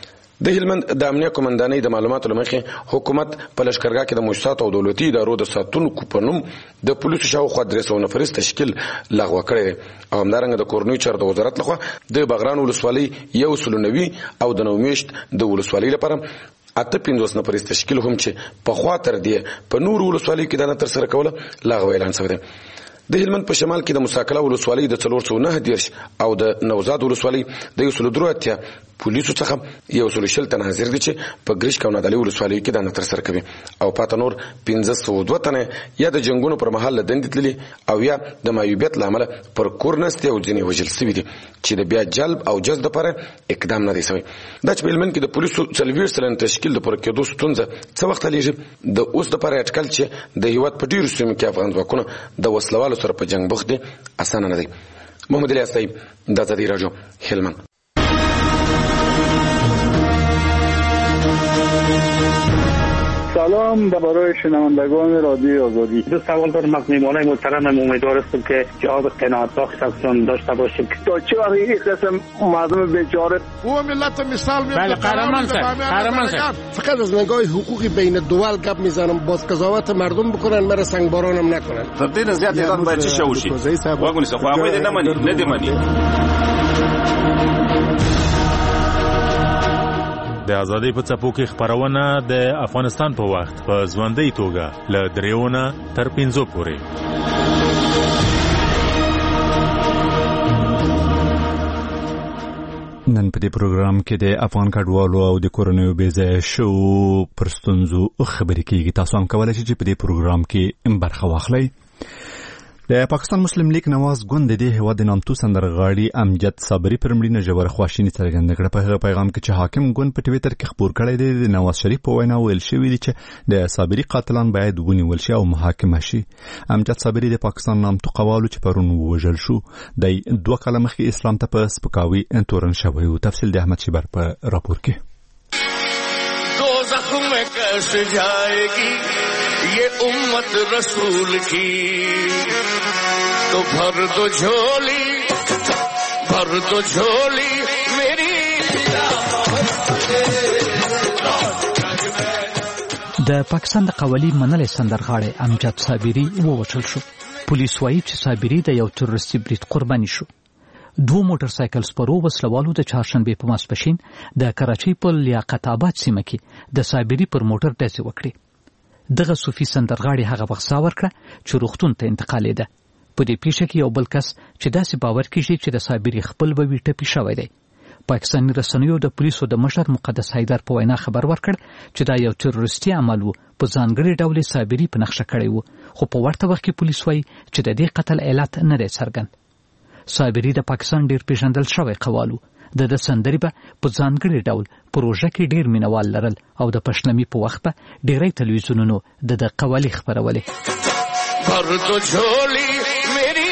د هلمند د امنیه کمانډانۍ د معلوماتو له مخې حکومت په لښکرګاه کې د مؤسساتو او دولتي ادارو د ساتونکو په نوم د پولیسو شاوخوا درې سوه نفریز تشکیل لغوه کړی دی او همدارنګه د کورنیو چارو د وزارت لخوا د بغران ولسوالۍ یو سلو نوي او د نومیشت د ولسوالۍ لپاره اته پنځوس نفریز تشکیل هم چې پخوا تر دې په نورو ولسوالیو کې دا نه ترسره کوله لغوه اعلان شوی دی. د هلمند په شمال کې د موسی قلعه ولسوالۍ د څلور سوه نهه دېرش او د نوزاد ولسوالۍ د یو سلو درې اتیا پولیسو څخه یو سل شل تنه حاضر دي چې په ګریش کونادالي ولسوالۍ کې د نتر سره کوي او پاته نور پنځه سوه دوه تنه یا د جنگونو پر مهال دند تللي او یا د مایوبیت لامل پر کورنست او ځینې وجل سوي دي چې د بیا جلب او جذب لپاره اقدام نه دی شوی. دا چې په هلمند کې د پولیسو څلوېښت سلنه تشکیل د پوره کېدو ستونزه څه وخت حلېږي؟ د اوس دپاره اټکل چې د هېواد په ډېرو سیمو کې افغان ځواکونه د وسلوالو سره په جنګ بوخت دي اسانه نه دی. محمد الیاس طیب، د ازادي راډیو، هلمند. سلام برای شنوندگان رادیو آزادی. دو سوال دارم از میهمانان محترم. امیدوار هستم که جواب قناعت بخش ازشون داشته باشیم. تا چه وقت این قسم مردم بیچاره او ملت مثال میاد؟ بله قهرمان صاحب، قهرمان صاحب. فقط از نگاه حقوقی بین دول گپ میزنم، باز قضاوت مردم بکنن، مرا سنگبارانم نکنن. تبدیل زیاد ایران باید چی شوشی؟ واگونی سه خو هغه نه مني، نه دی مني. د ازادۍ په څپو کې خپرونه د افغانستان په وخت په ژوندۍ توګه له دریونه تر پنځو پورې. نن په دې پروګرام کې د افغان کډوالو او د کورنیو بېځایه شوو پر ستونزو خبرې کېږي. تاسو هم کولی شئ چې په دې پروګرام کې برخه واخلئ. د پاکستان مسلم لیگ نواز ګوند د دې هېواد د نامتو سندرغاړي امجد صابري پر مړینه ژوره خواشیني څرګنده کړه. په هغه پیغام کې چې حاکم ګوند په ټویټر کې خپور کړی دی، د نواز شریف په وینا ویل شوي دي چې د صابري قاتلان باید ونیول شي او محاکمه شي. امجد صابري د پاکستان نامتو قوالو چې پرون ووژل شو، د دوه کاله مخکې اسلام ته په سپکاوي تورن شوی و. تفصیل د احمد شیبر په راپور کې. دوزخ میں کیسے جائے گی یہ امت رسول کی، تو بھر دو جھولی بھر دو جھولی میری. د پاکستان د قوالی منلې سندرغاړی امجد صابري ووژل شو. پولیس وایي چې صابري د یو تروریستي برید قرباني شو. دوه موټر سایکل سپرو وسلوالو د چهارشنبې په ماسپښین د کراچۍ په لیاقت آباد سیمه کې د صابري پر موټر ډزې وکړې. دغه صوفي سندرغاړي هغه وخت ساه ورکړه چې روغتون ته انتقالېده. په دې پیښه کې یو بل کس چې داسې باور کېږي چې د صابري خپل به وي ټپي شوی دی. پاکستاني رسنیو د پولیسو د مشر مقدس حیدر په وینا خبر ورکړ چې دا یو تروریستي عمل و، په ځانګړي ډول صابري په نقشه کړی و، خو په ورته وخت کې پولیس وایي چې د دې قتل علت نه دی څرګند. صابري د پاکستان ډیر پیژندل شوی قوالو. د د سندري به په ځانګړي ډول پروژه کې ډیر مینوال لرل او د پښنمي په وخت به ډیری تلویزیونونو د د قوالي خبرولې. پر تو جھولی میری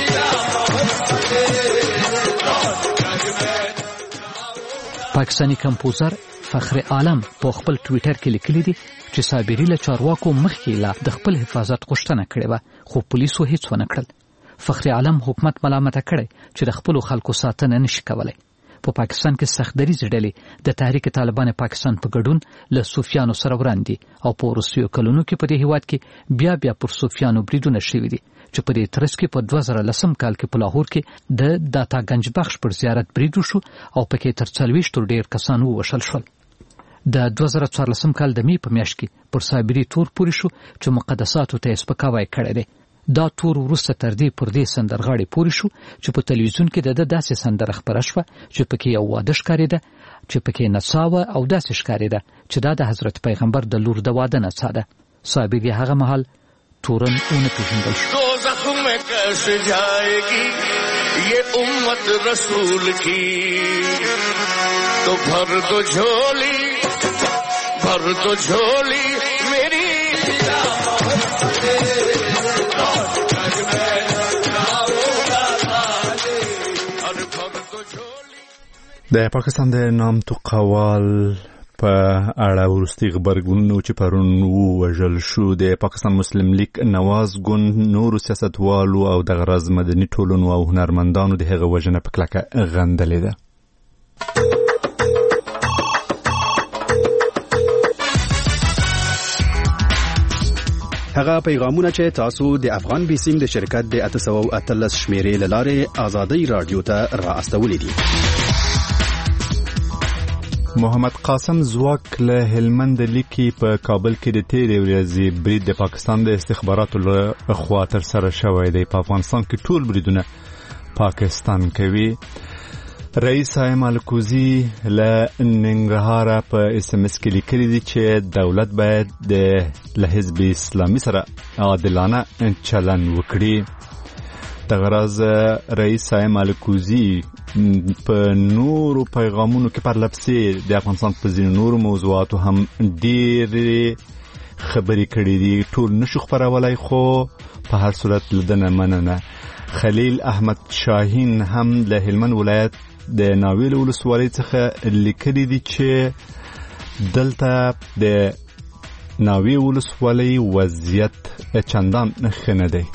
پاکستانی کمپوزر فخر عالم په خپل ټویټر کې لیکلي دي چې صابري له چارواکو مخکې لا د خپل حفاظت غوښتنه کړې وه، خو پولیسو هیڅ ونه کړل. فخر عالم حکومت ملامته کړی چې د خپل خلکو ساتنه نشي کولای. په پاکستان کې سخت دریځ ډلې د تحریک طالبان پاکستان په ګډون له صوفیانو سره وړاندې او په وروستیو کلونو کې په دې هیواد کې بیا بیا پر صوفیانو بریدونه شوي دي چې په دې ترڅ کې په دوه زره لسم کال کې په لاهور کې د داتا گنج بخش پر زیارت برید وشو او پکې تر څلوېښتو ډېر کسان ووژل شول. د دوه زره څوارلسم کال د می په میاشت کې پر صابري تور پورې شو چې مقدساتو ته یې سپکاوی کړی دی. دا تور وروسته تر دې پر دې سندرغاړي پورې شو چې په تلویزیون کې د داسې سندره خپره شوه چې پکې یو واده ښکارېده چې پکې نڅا وه او داسې ښکارېده چې دا د حضرت پیغمبر د لور د واده نڅا ده. صابري هغه مهال تورن ونه پیژندل شو. دوزخ میں کیسے جائے گی یہ امت رسول کی، تو بھر دو جھولی بھر دو جھولی میری. د پاکستان د نامتو قوال په اړه وروستي غبرګونونه چې پرون ووژل شو، د پاکستان مسلم لیگ نواز ګوند نورو سیاستوالو او د غرض مدني ټولنو او هنرمندانو د هغه وژنه په کلکه غندلې ده. هغه پیغامونه چې تاسو د افغان بیسیم د شرکت د اته سوه او اتلس شمیرې له لارې ازادۍ رادیو ته را استولې دي. محمد قاسم زواک له هلمند لیکي په کابل کې د تیرې ورځې برید د پاکستان د استخباراتو له خوا ترسره شوی دی. په افغانستان کې ټول بریدونه پاکستان کوي. رئیس هایم الکوزی له ننګرهار په اس ام اس کې لیکلي دي چې دولت باید د حزب اسلامي سره عادلانه چلن وکړي. د غرض رئیس هایم الکوزی په نورو پیغامونو کې پر لپسې د افغانستان په ځینو نورو موضوعاتو هم ډېرې خبرې کړې دي. ټول نشو خپرولای خو په هر صورت لدنه مننه. خلیل احمد شاهین هم له هلمند ولایت د ناویل ولسوالۍ څخه لیکلي دي چې دلته د ناویل ولسوالۍ وضعیت چندان ښه نه دی.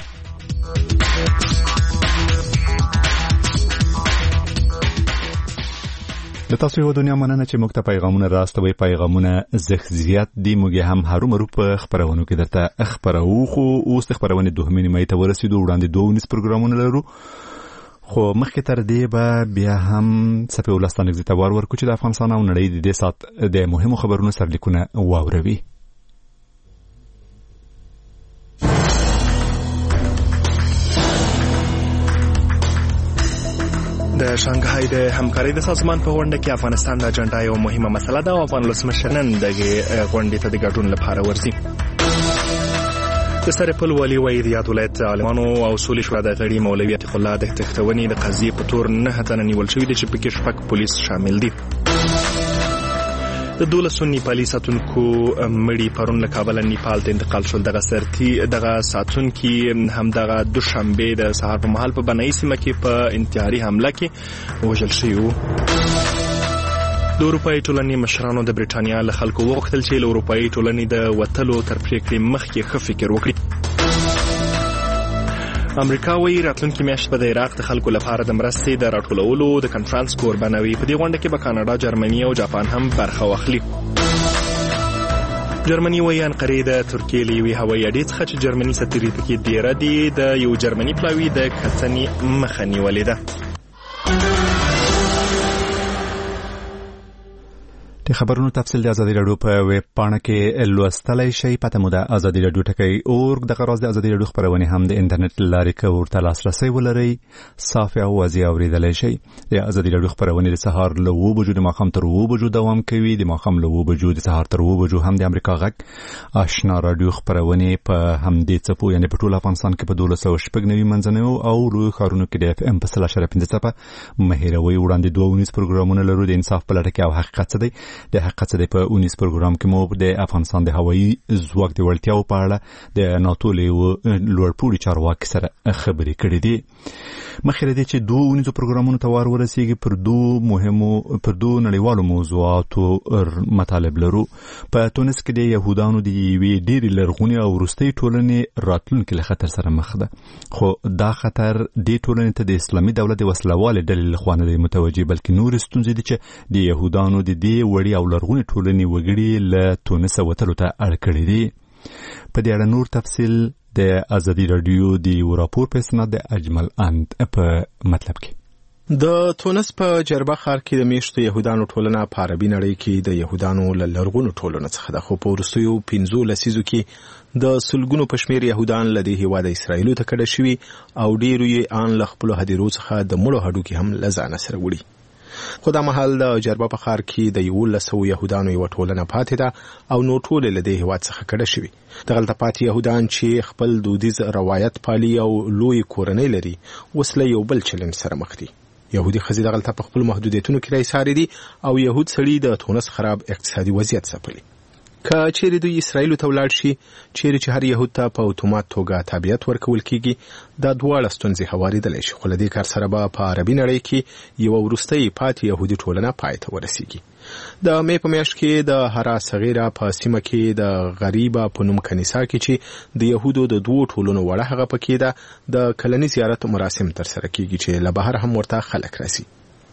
د تاسو یو دنیا مننه چې موږ ته پیغامونه راستوي. پیغامونه زخ زیات دي. موږ هم هرومرو په خبرونو کې درته خبرو. خو اوس د خبرونې دوهمې نیمې ته ورسېدو. وړاندې دوه ونیس پروګرامونه لرو، خو مخکې تر دې به بیا هم څپې ولسته نږدې ته وار ورکړو چې د افغانستان او نړۍ د دې ساعت د مهمو خبرونو سرلیکونه واوروي. د شانګهای د همکارۍ د سازمان په غونډه کې افغانستان د اجنډا یو مهمه مسله ده او افغان ولسمشر نن دغه غونډې ته د ګډون لپاره ورځي. د سرپل والي وایي د یاد ولایت عالمانو او سولې شورا د غړي مولوي عتیق الله د تختونې د قضیې په تور نه تنه نیول شوی دي چې پکې شپږ پولیس شامل دي. د دولسو نیپالي ساتونکو مړي پرون له کابل نیپال ته انتقال شول. دغه سرتي دغه ساتونکي هم دغه دوشنبه د سهار په مهال په بنای سیمه کې په انتحاري حمله کې وژل شوی وو. د اروپایي ټولنې مشرانو د برېټانیا له خلکو وغوښتل چې له اروپایي ټولنې د وتلو تر پریکړې مخکې ښه فکر وکړي. امریکا وایي راتلونکي میاشت به د عراق د خلکو لپاره د مرستې د راټولولو د کنفرانس کوربه وي. په دې غونډه کې به کاناډا، جرمني او جاپان هم برخه واخلي. جرمني وایي انقرې د ترکیې له یوې هوایي اډې څخه چې جرمني سفیر پکې دیره دي د یو جرمني پلاوي د کتنې مخه نیولې ده. د خبرونو تفصیل د ازادي راډیو په ویب پاڼه کې لوستلای شئ. پته مو د ازادي راډیو ټکی اورګ. دغه راز د ازادي راډیو خبرونه هم د انټرنیټ لارې کور ته لاسرسي ولرئ. صافي او واضح اوریدلای شئ. د ازادي راډیو خبرونه د سهار له اوه بجو د ماښام تر اوه بجو دوام کوي. د ماښام له اوه بجو د سهار تر اوه بجو هم د امریکا غږ آشنا راډیو خبرونه په همدې څپو یعنی په ټول افغانستان کې په دولس سوه شپږ نوي منځنیو او لوی ښارونو کې د اف ام په سل اشاریه پنځه څپه مهیروي. وړاندې دوه ونیس پروګرامونه لرو. د انصاف په لټه کې او حقیقت څه دی. د حقیقت څه دی په اونیس پروګرام کې مو د افغانستان د هوایي ځواک د وړتیاو په اړه د ناتو له لوړپوړي چارواکي سره خبرې کړې دي. مخکې دې چې دوه اونیزو پروګرامونو ته وار ورسیږي پر دوه مهمو پر دوه نړیوالو موضوعاتو مطالب لرو. په تونس کې د يهودانو د یوې ډېرې لرغونې او وروستۍ ټولنې راتلونکي له خطر سره مخ ده. خو دا خطر دې ټولنې ته د اسلامي دولت د وسلوالې ډلې لخوا نه دی متوجه، بلکې نور ستونزې دي چې د يهودانو د دې وړي او لرغونې ټولنې وګړي له تونس وتلو ته اړ کړي دي. په دې اړه نور تفصیل د ازادي راډیو د یو راپور په اسناد د اجمل اند په مطلب کې. د تونس په جربه ښار کې د میشتو يهودانو ټولنه په عربي نړۍ کې د يهودانو له لرغونو ټولنو څخه ده. خو په وروستیو پنځو لسیزو کې د سلګونو په شمېر يهودان له دې هېواده اسرائیلو ته کډه شوي او ډېرو یې ان له خپلو هدیرو څخه د مړو هډوکي هم له ځانه سره وړي. خو دا مهال د جربه په ښار کې د یولس سوه يهودانو یوه ټولنه پاتې ده او نور ټول له دې هېواد څخه کډه شوي. دغلته پاتې يهودان چې خپل دودیز روایت پالي او لوی کورنۍ لري اوس له یو بل چلنج سره مخ دي. يهودي ښځې دغلته په خپلو محدودیتونو کې راایسارې دي او يهود سړي د تونس خراب اقتصادي وضعیت ځپلي. که چیرې دوی اسرائیلو ته ولاړ شي، چیرې چې هر یهود ته په اتومات توګه تابعیت ورکول کیږي، دا دواړه ستونزې هواریدلی شي. خو له دې کار سره به په عربي نړۍ کې یوه وروستۍ پاتې یهودي ټولنه پای ته ورسیږي. د مې په میاشت کې د هرا صغیره په سیمه کې د غریبه په نوم کنیسا کې چې د یهودو د دوو ټولنو وړه هغه پکې ده د کلني زیارت مراسم ترسره کیږي چې له بهر هم ورته خلک راسي.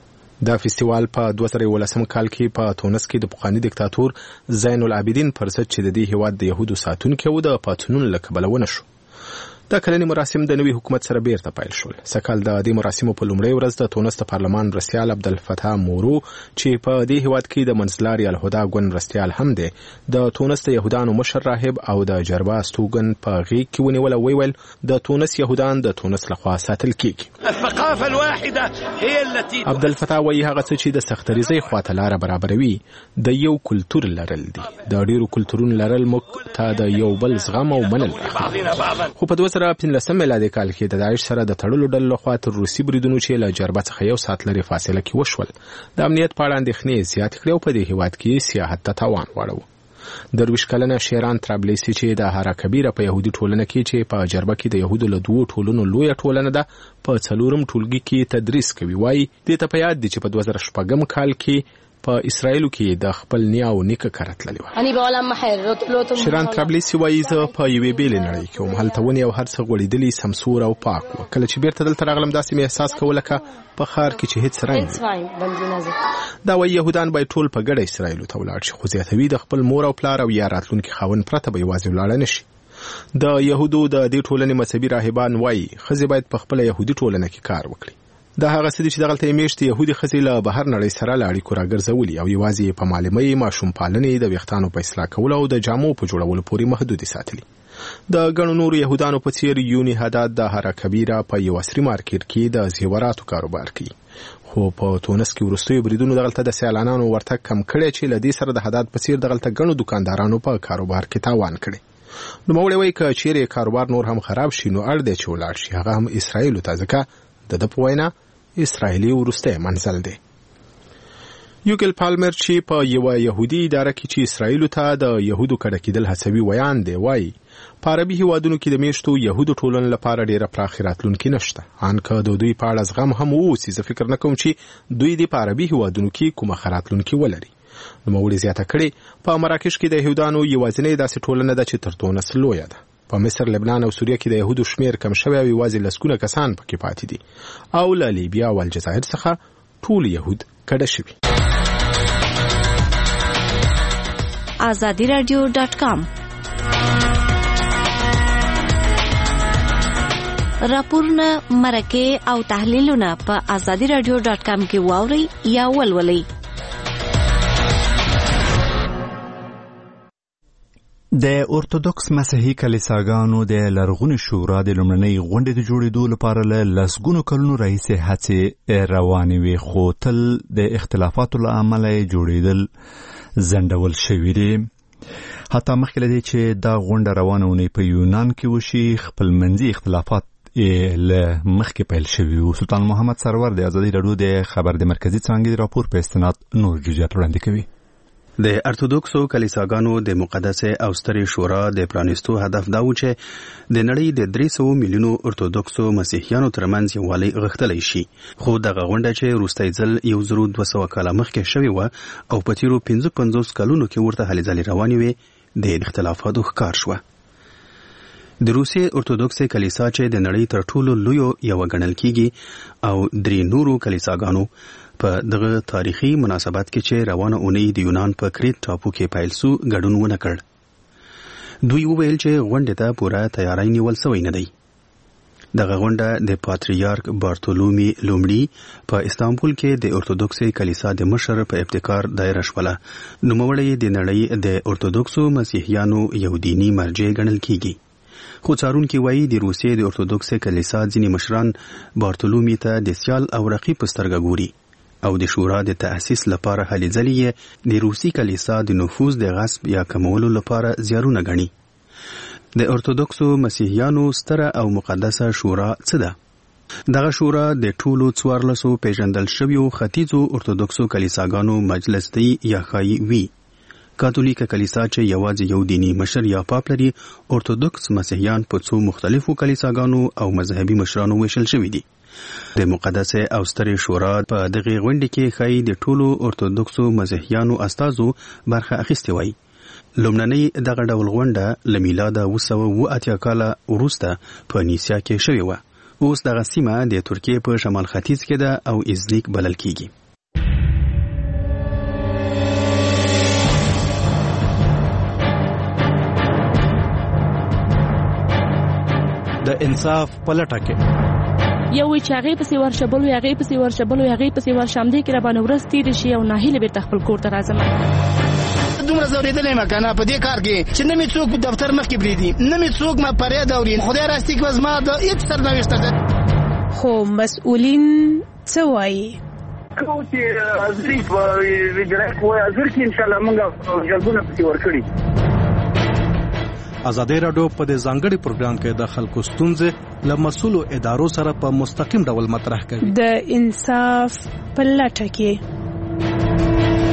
دا فستیوال په دوه زره یولسم کال کې په تونس کې د پخواني دیکتاتور زین العابدین پر ضد چې د دې هیواد د یهودو ساتونکي و د پاتونونو له کبله ونه شو. د کلنې مراسم د نوي حکومت سره بیرته پیل شول. سکهال د دې مراسمو په لومړۍ ورځ د تونس د پارلمان مرستیال عبدالفتاح مورو چې په دې هیواد کې د منځلاري الهدى ګوند مرستیال هم دی د تونس د یهودانو مشر راهب او د جربا استوګن په غیږ کې ونیول او ویل د تونس یهودان د تونس لخوا ساتل کیږي. الثقافه الواحده هي التي عبدالفتاح وایي هغه څه چې د سختریزۍ خواته لاره برابروي د یو کلتور لرل دي. د ډیرو کلتورونو لرل موږ ته د یو بل زغم او منل راښيي. خو په دوه زره پنځلسم میلادي کال کې د داعش سره د تړلو ډلو لخوا تر روسي بریدونو چې له جربه څخه یو ساعت لرې فاصله کې وشول د امنیت په اړه اندېښنې زیاتې کړې او په دې هیواد کې سیاحت ته تاوان واړاوه. درویش کلنه شیران ترابلیسي چې د هارا کبیره په يهودي ټولنه کې چې په جربه کې د يهودو له دوه ټولنو لویه ټولنه ده په څلورم ټولګي کې تدریس کوي وایي د ته په یاد دي چې په دوه زره شپږم کال کې په اسرایل کې د خپل نیا او نیکه کار تللی و. شیران ترابلیسي وایي زه په یوې بیلې نړۍ کې وم، هلته ونې او هر څه غوړېدلي سمسور او پاک و. کله چې بیرته دلته راغلم داسې مې احساس کوه لکه په ښار کې چې هیڅ رنګ وي. دا وایي یهودان باید ټول په ګډه اسرایلو ته ولاړ شي، خو زیاتوي د خپل مور او پلار او یا راتلونکي خاوند پرته به یوازې ولاړه نه شي. د یهودو د دې ټولنې مذهبي راهبان وایي ښځې باید په خپله یهودي ټولنه کې کار وکړي. دا هغه څه دي چې دغلته یې میاشتې یهودي ښځې له بهر نړۍ سره له اړیکو راګرځولي او یوازې په معلمۍ، ماشوم پالنې، د ویښتانو په اصلاح کولو او د جامو په جوړولو پورې محدودې ساتلي. د ګڼو نورو یهودانو په څیر یونی حداد د هارا کبیره په یو عصري مارکیټ کې د زیوراتو کاروبار کوي. خو په تونس کې وروستیو بریدونو دغلته د سیلانیانو ورتګ کم کړی چې له دې سره د حداد په څیر دغلته ګڼو دکاندارانو په کاروبار کې تاوان کړی. نوموړی وایي که چیرې کاروبار نور هم خراب شي نو اړ دی چې ولاړ شي، هغه هم اسرایلو ته، ځکه د ده په وینا اسرائیلی وروستی منزل دی. یوګل پالمر چې په یو يهودي اداره کې چې اسرائیل ته د يهودو کډه کېدل هڅوي ویان دی وایي په عربي هیوادونو کې د میشتو يهودو ټولنې لپاره ډیره پراخه راتلونکې نشته. ان که د دوی په اړه زغم هم ووسي زه فکر نه کوم چې دوی د په عربي هیوادونو کې کومه راتلونکې ولري. نوموړي زیاته کړې په مراکش کې د یهودانو یوازینۍ داسې ټولنه ده چې تر تونس لویه ده. په مصر، لبنان او سوریه کې د يهودو شمیر کم شوی او یوازې لسګونه کسان پکې پاتې دي او له لیبیا او الجزایر څخه ټول يهود کډه شوي. azadi radio dot com راپورونه، مرکه او تحلیلونه په azadi radio dot com کې واوري یا ولولئ. د اورتودوکس مسیحي کلیساګانو د لرغونې شورا د لومړنۍ غونډې د جوړېدو لپاره له لسګونو کلونو راهیسې هڅې روانې وې، خو تل د اختلافاتو له امله یې جوړېدل ځنډول شوي دي. حتی مخکې له دې چې دا غونډه روانه اونۍ په یونان کې وشي، خپلمنځي اختلافات له مخکې پیل شوي وو. سلطان محمد سرور د ازادي راډیو د خبر د مرکزي څانګې د راپور په استناد نور جزئیات وړاندې کوي. د ارتودوکسو کلیساګانو د مقدسه او سترې شورا د پرانیستو هدف دا و چې د نړۍ د درې سوه میلیونو ارتودوکسو مسیحیانو ترمنځ یووالی غښتلی شي. خو دغه غونډه چې وروستی ځل یو زر دوه سوه کاله مخکې شوې وه او په تیرو پنځه پنځوس کلونو کې ورته هلې ځلې روانې وې، د اختلافاتو ښکار شوه. د روسیې ارتودوکسي کلیسا چې د نړۍ تر ټولو لویو یوه ګڼل کیږي او درې نورو کلیساګانو په دغه تاریخي مناسبت کې چې روانه اونۍ د یونان په کریت ټاپو کې پیل سو ګډون ونه کړ. دوی وویل چې غونډې ته پوره تیاری نیول سوی نه دی. دغه غونډه د پاتریارک بارتولومی لومړي په استانبول کې د ارتودوکسي کلیسا د مشر په ابتکار دایره شوله. نوموړی د نړۍ د ارتودوکسو مسیحیانو یو دینی مرجع ګڼل کیږي. خو څارونکي وایي د روسیې د ارتودوکسي کلیسا ځینې مشران بارتولومی ته د سیال او رقیب په سترګه ګوري او د شورا د تأسیس لپاره هلې ځلې د روسي کلیسا د نفوذ د غصب یا کمولو لپاره زیارونه ګڼي. د ارتودوکسو مسیحیانو ستره او مقدسه شورا څه ده؟ دغه شورا د ټولو څوارلسو پیژندل شویو ختیځو ارتودوکسو کلیساګانو مجلس دی یا ښایي وي. کاتولیکه کلیسا چې یوازې یو دیني مشر یا پاپ لري، ارتودوکس مسیحیان په څو مختلفو کلیساګانو او مذهبي مشرانو ویشل شوي دي. د مقدسه او سترې شورا په دغه غونډه کې ښایي د ټولو ارتودوکسو مسیحیانو استازو برخه اخیستې وای. لومړنۍ دغه ډول غونډه له میلاده اوه سوه اوه اتیا کاله وروسته په نیسیا کې شوې وه. اوس دغه سیمه د ترکیې په شمال ختیځ کې ده او ازلیک بلل کیږي. د د انصاف پلټه کې یو چې هغه پسې ورشبل وي هغه پسې ورشبل وي هغه پسې ورشم دي کې را باندې ورس تیر شي او ناهیله به خپل کور ته راځم دومره زوریدلې مکانه په دې کار کې چې نه می څوک دفتر مخ کې بریدي نه می څوک ما پرې دوري خدای راستی کې وزما د هیڅ سرنوشت ده خو مسؤلین څه وایي کو چې ازري په ویډرک وای ازر کې ان شاء الله موږ جلبونه پتی ورکړي ازادي رادیو په دې ځانګړي پروګرام کې د خلکو ستونزې له مسؤلو ادارو سره په مستقیم ډول مطرح کوي د انصاف په لټه کې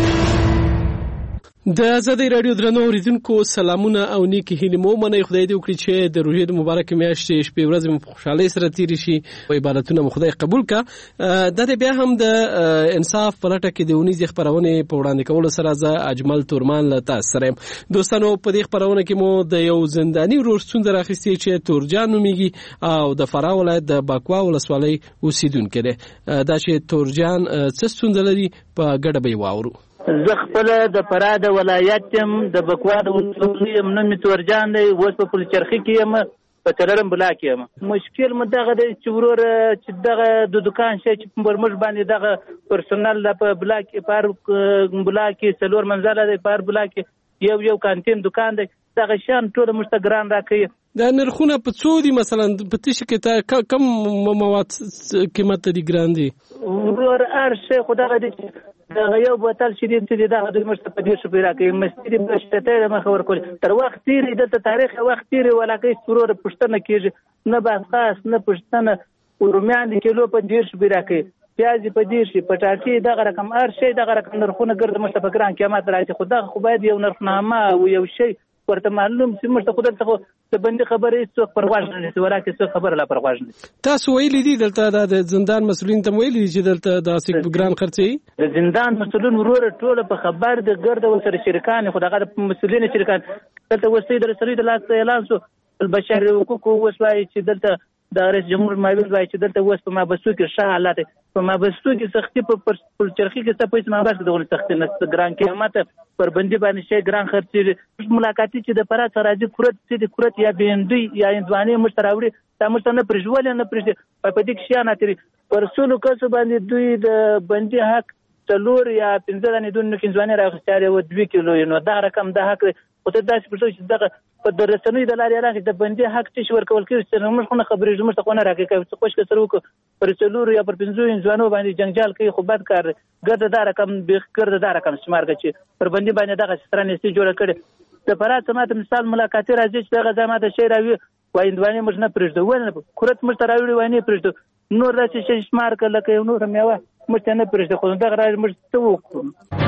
د ازادي رادیو درنو اوریدونکو سلامونه او نیکی هیلې مو منئ خدای دې وکړي چې د روژې د مبارک میاشتې شپې ورځې مو په خوشحالۍ سره تیرې شي او عبادتونه مو خدای قبول کړه. دا بیا هم د انصاف په لټه کې د اونیزې خپرونې په وړاندې کولو سره زه اجمل تورمان له تاسو سره یم. دوستانو په دې خپرونه کې مو د یو زنداني ورور ستونزه راخیستې چې تورجان نومیږي او د فراه ولایت د باکوا ولسوالۍ اوسیدونکی دی. دا چې تورجان څه ستونزه لري په ګډه به یې واورو. زه خپل د فراه د ولایت یم د بکوا د ولسوالۍ یم نوم مې تورجان دی اوس په پلچرخي کې یم په څلورم بلاک یم. مشکل مو دغه دی چې ورور چې دغه د دکان شي چې پر موږ باندې دغه پرسونل په بلاک پر بلاک کې څلور منزله دی پر بلاک کې یو یو کانتین دکان دی دغه شان ټول مشته ګران راکوي. دا نرخونه په څو دي مثلا په تشه کې تا کم مواد قیمت دي ګران دي ورور ارشه خدای دې دغه یو بوتل شیدین چې دغه د مشته په دې شپې راکې مستری بشته ته مخ ورکول تر وخت تیری د تاریخ وخت تیری ولکه ضرور پښتنه کېږي نه به خاص نه پښتنه رومیان کیلو په دې شپې راکې پیاز په دې شي پټاټي دغه رقم هر شی دغه رقم نرخونه ګرځي مشته په ګران قیمت راځي خو دغه خو باید یو نرخنامه او یو شی ورته معلوم چې مشته خو دلته د بندي خبرې څوک پرواز نه لري ولکه څوک خبر لا پرواز نه. تاسو ویلي دي دلته د زندان مسؤلین ته ویلي چې دلته د اسیک ګران خرڅي د زندان مسؤلین ورور ټوله په خبر د ګرد او سره شریکان خو دغه مسؤلین شریکان دلته وسې د رسولي د لاس اعلان شو البشر حقوق وسوي چې دلته د رئیس جمهور مایل وای چې دلته وس په مابسو کې ښه حالت په مابسو کې سختي په پلچرخي کې څه پیسې مابس دغه سختي نه ګران قیمت پر بندي باندې شي ګران خرڅي ملاقاتي چې د پرا راځي کورت چې د کورت یا بیندوی یا انځواني مشتراوړي دا مشته نه پرجول نه پرځي په دې کې شي نه تری پر سولو کسو باندې دوی د بندي حق تلور یا پنځه دانې دون کې انځواني راغستاره و دوه کیلو نو دا رقم د حق او ته داسې پرځو چې دغه په درسنوي د لارې راغی د بندي حق چې ورکول کېږي چې موږ خو نه خبرې موږ څه نه راکې کوي څه خوش کسر وکړو پر څلور یا پر پنځو انځوانو باندې جنجال کوي خو بد کار ګرد دا رقم به ګرد دا رقم شمار کوي پر بندي باندې دغه سترانې سي جوړ کړي د فرات ماته مثال ملاقات راځي چې دغه ځماته شي راوي وای اندواني موږ نه پرېږدو ونه کورت موږ تراوي وای نه پرېږدو نور دا چې شمار کړه لکه نور میوه موږ نه پرېږدو خو دغه راځي موږ څه وکړو.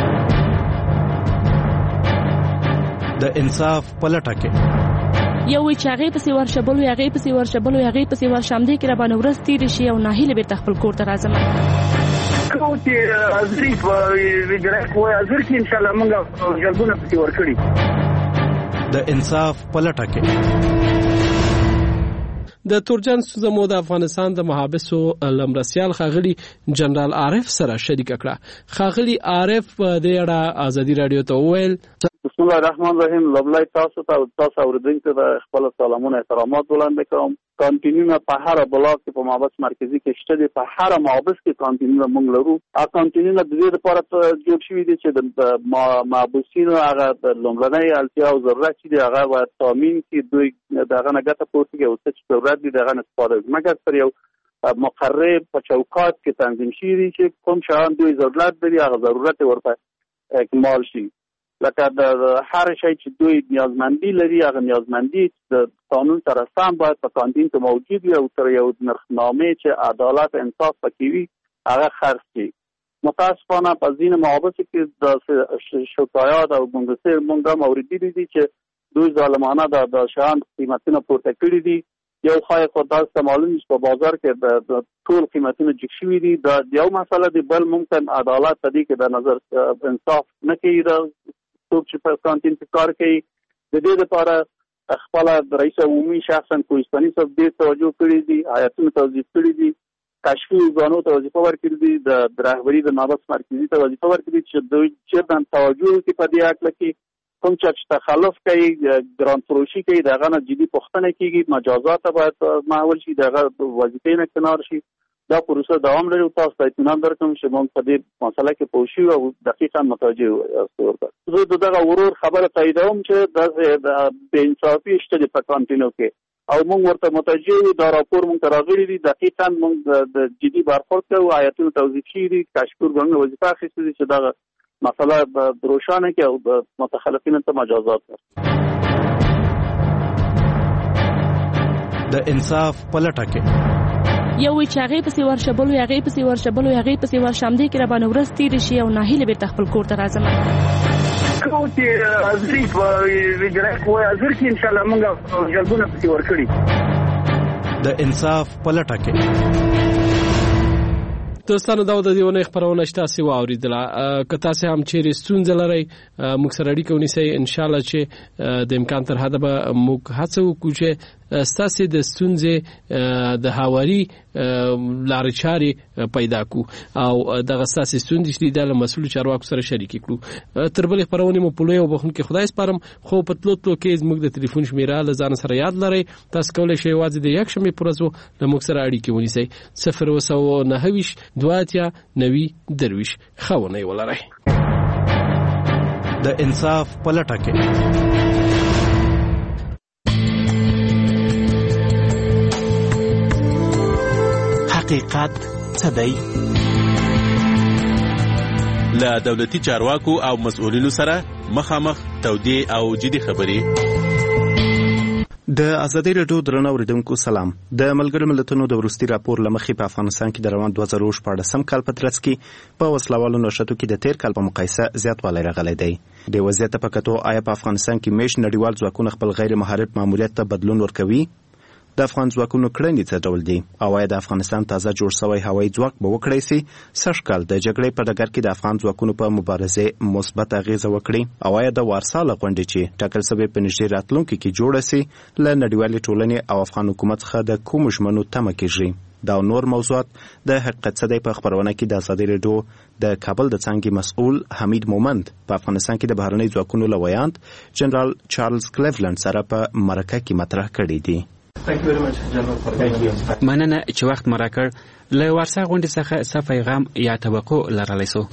د انصاف پلټه کې یو چې هغه پسې ورشبل وي هغه پسې ورشبل وي هغه پسې ورشم دي کې را باندې ورس تیر شي او ناهیله به خپل کور ته راځم کو چې ازري په ویډرک وای ازر کې ان شاء الله موږ جلبونه پتی ورکړي. د انصاف پلټه کې د تورجان سوزمو د افغانستان د محابسو لمرسیال خاغلی جنرال عارف سره شریک کړه. خاغلی عارف د اړه ازادي رادیو ته ویل بسم الله الرحمن الرحیم لبلای تاسو ته تاسو اوریدونکو ته خپل سلامونه احترامات وړاندې کوم. کانتینونه په هر بلاک کې په محبس مرکزی کې شته دي په هر محبس کې کانتینونه موږ لرو. ا کانتینونه د دې لپاره جوړ شوي دي چې د محبسینو هغه لومړنۍ اړتیا او ضرورت دي هغه باید تامین کړي دوی دغه نه ګټه پورته کوي او څه ضرورت دي دغه نه استفاده کوي مګر پر یو مقرره په چوکاټ کې تنظیم شوي دي چې کوم شیان دوی ضرورت لري هغه ضرورت ورته اکمال شي. لکه د هر شي چې دوی نیازمندي لري هغه نیازمندي د قانون سره سم باید په کانتین کې موجود وي او تر یو نرخنامې چې عدالت انصاف پکې وي هغه خرڅ شي. متاسفانه په ځینې محابسو کې د شکایات او ګنګسیر موږ هم اوریدلي دي چې دوی ظالمانه د شیان قیمتونه پورته کړي دي. یو خای خو داسې معلوم چې په بازار کې د ټول قیمتونه جګ شوي دي دا یو مسله دی بل ممکن عدالت په دې کې د نظر انصاف نه کوي څوک چې په کانتین کې کار کوي د دې لپاره خپل رئیس عمومي شخصا کوهستاني صاحب دې توجه کړې دي آیاتونه توضیح کړې دي کشفي ځوانو ته وظیفه ورکړې دي د رهبری د محبس مرکزی ته وظیفه ورکړې دي چې دوی چې د توجه کې په دې اړه کې کوم چې تخلف کوي ګران فروشي کوي دغه نه جدي پوښتنه کیږي مجازات باید معول شي دغه وظیفې نه کنار شي دا پروسه دوام لري او تاسو ته اطمینان درکوم چې موږ په دې مسله کې پوه شو او دقیقاً متوجه یو زه دغه ورور خبره تاییدوم چې د بې انصافي شته په کانټینو کې او موږ ورته متوجه یو دا راپور موږ ته راغلی دی دقیقاً موږ د جدي برخورد کوو آیتونه توضیح شي دي کاشکور ګڼو وظیفه اخیستې دي چې دغه مسله روښانه کړي او د متخلفینو ته مجازات ورکړي د انصاف په لټه کې یو وی چې هغه پسې ورشه بل وی هغه پسې ورشه بل وی هغه پسې ورشه هم دې کې را باندې ورځ تېرې شي او ناهیله بیرته خپل کور ته راځم کوم چې ازري په ویجرای کوه ازر کې ان شاء الله موږ جلبونه پسې ورکړي د انصاف په لټه کې دوستانو دا د دې ونې خبرونه شته سی واوریدله که تاسو هم چیرې ستونزه لرئ موږ سره اړیکه ونیسئ ان شاء الله چې د امکان تر حده به موږ هڅه وکړو چې ستاسو د ستونزې د هواري لارې چارې پیدا کو او دغه ستاسو ستونزې چې د مسؤل چارواکو سره شریک کړو تر بلې خبرونه مو په لوی او بخون کې خدای سپارم خو په تلو تلو کې موږ د ټلیفون شمیره له ځان سره یاد لرئ تاسو کولای شئ واځي د یک شمې پرځو له موږ سره اړیکه ونیسئ صفر او نه دواتیا نوي درویش خونه ولرئ د انصاف په لټه کې حقیقت څه دی؟ له دولتي چارواکو او مسؤلینو سره مخامخ تودې او جدي خبرې. د ازادي رادیو درنو اوریدونکو سلام. د ملګرو ملتونو د وروستي راپور لمخې په افغانستان کې د روان دوه زره شپاړسم کال په ترڅ کې په وسلوالو نشټو کې د تیر کال په مقایسه زیاتوالی راغلی دی. د وضعیت په کتو آیا په افغانستان کې میش نړیوال ځواکونه خپل غیر مهارت ماموریت ته بدلون ورکوي؟ د افغان ځواکونو کړنې څه ډول دي او آیا د افغانستان تازه جوړ شوی هوایي ځواک به وکړی سي سږ کال د جګړې په ډګر کې د افغان ځواکونو په مبارزې مثبت اغیزه وکړي او آیا د وارساله غونډې چې ټاکل شوې په نږدې راتلونکي کې جوړه سي له نړیوالې ټولنې او افغان حکومت څخه د کومو ژمنو تمه کیږي؟ دا نور موضوعات د حقیقت څه دی په خبرونه کې د ازادي رادیو د کابل د څانګې مسؤل حمید مومند په افغانستان کې د بهرنۍ ځواکونو لویاند جنرال چارلز کلیولند سره په مرکه کې مطرح کړي دي. مننه چې وخت مو راکړ. له وارسا غونډې څخه څه پیغام یا توقع لرلی سو؟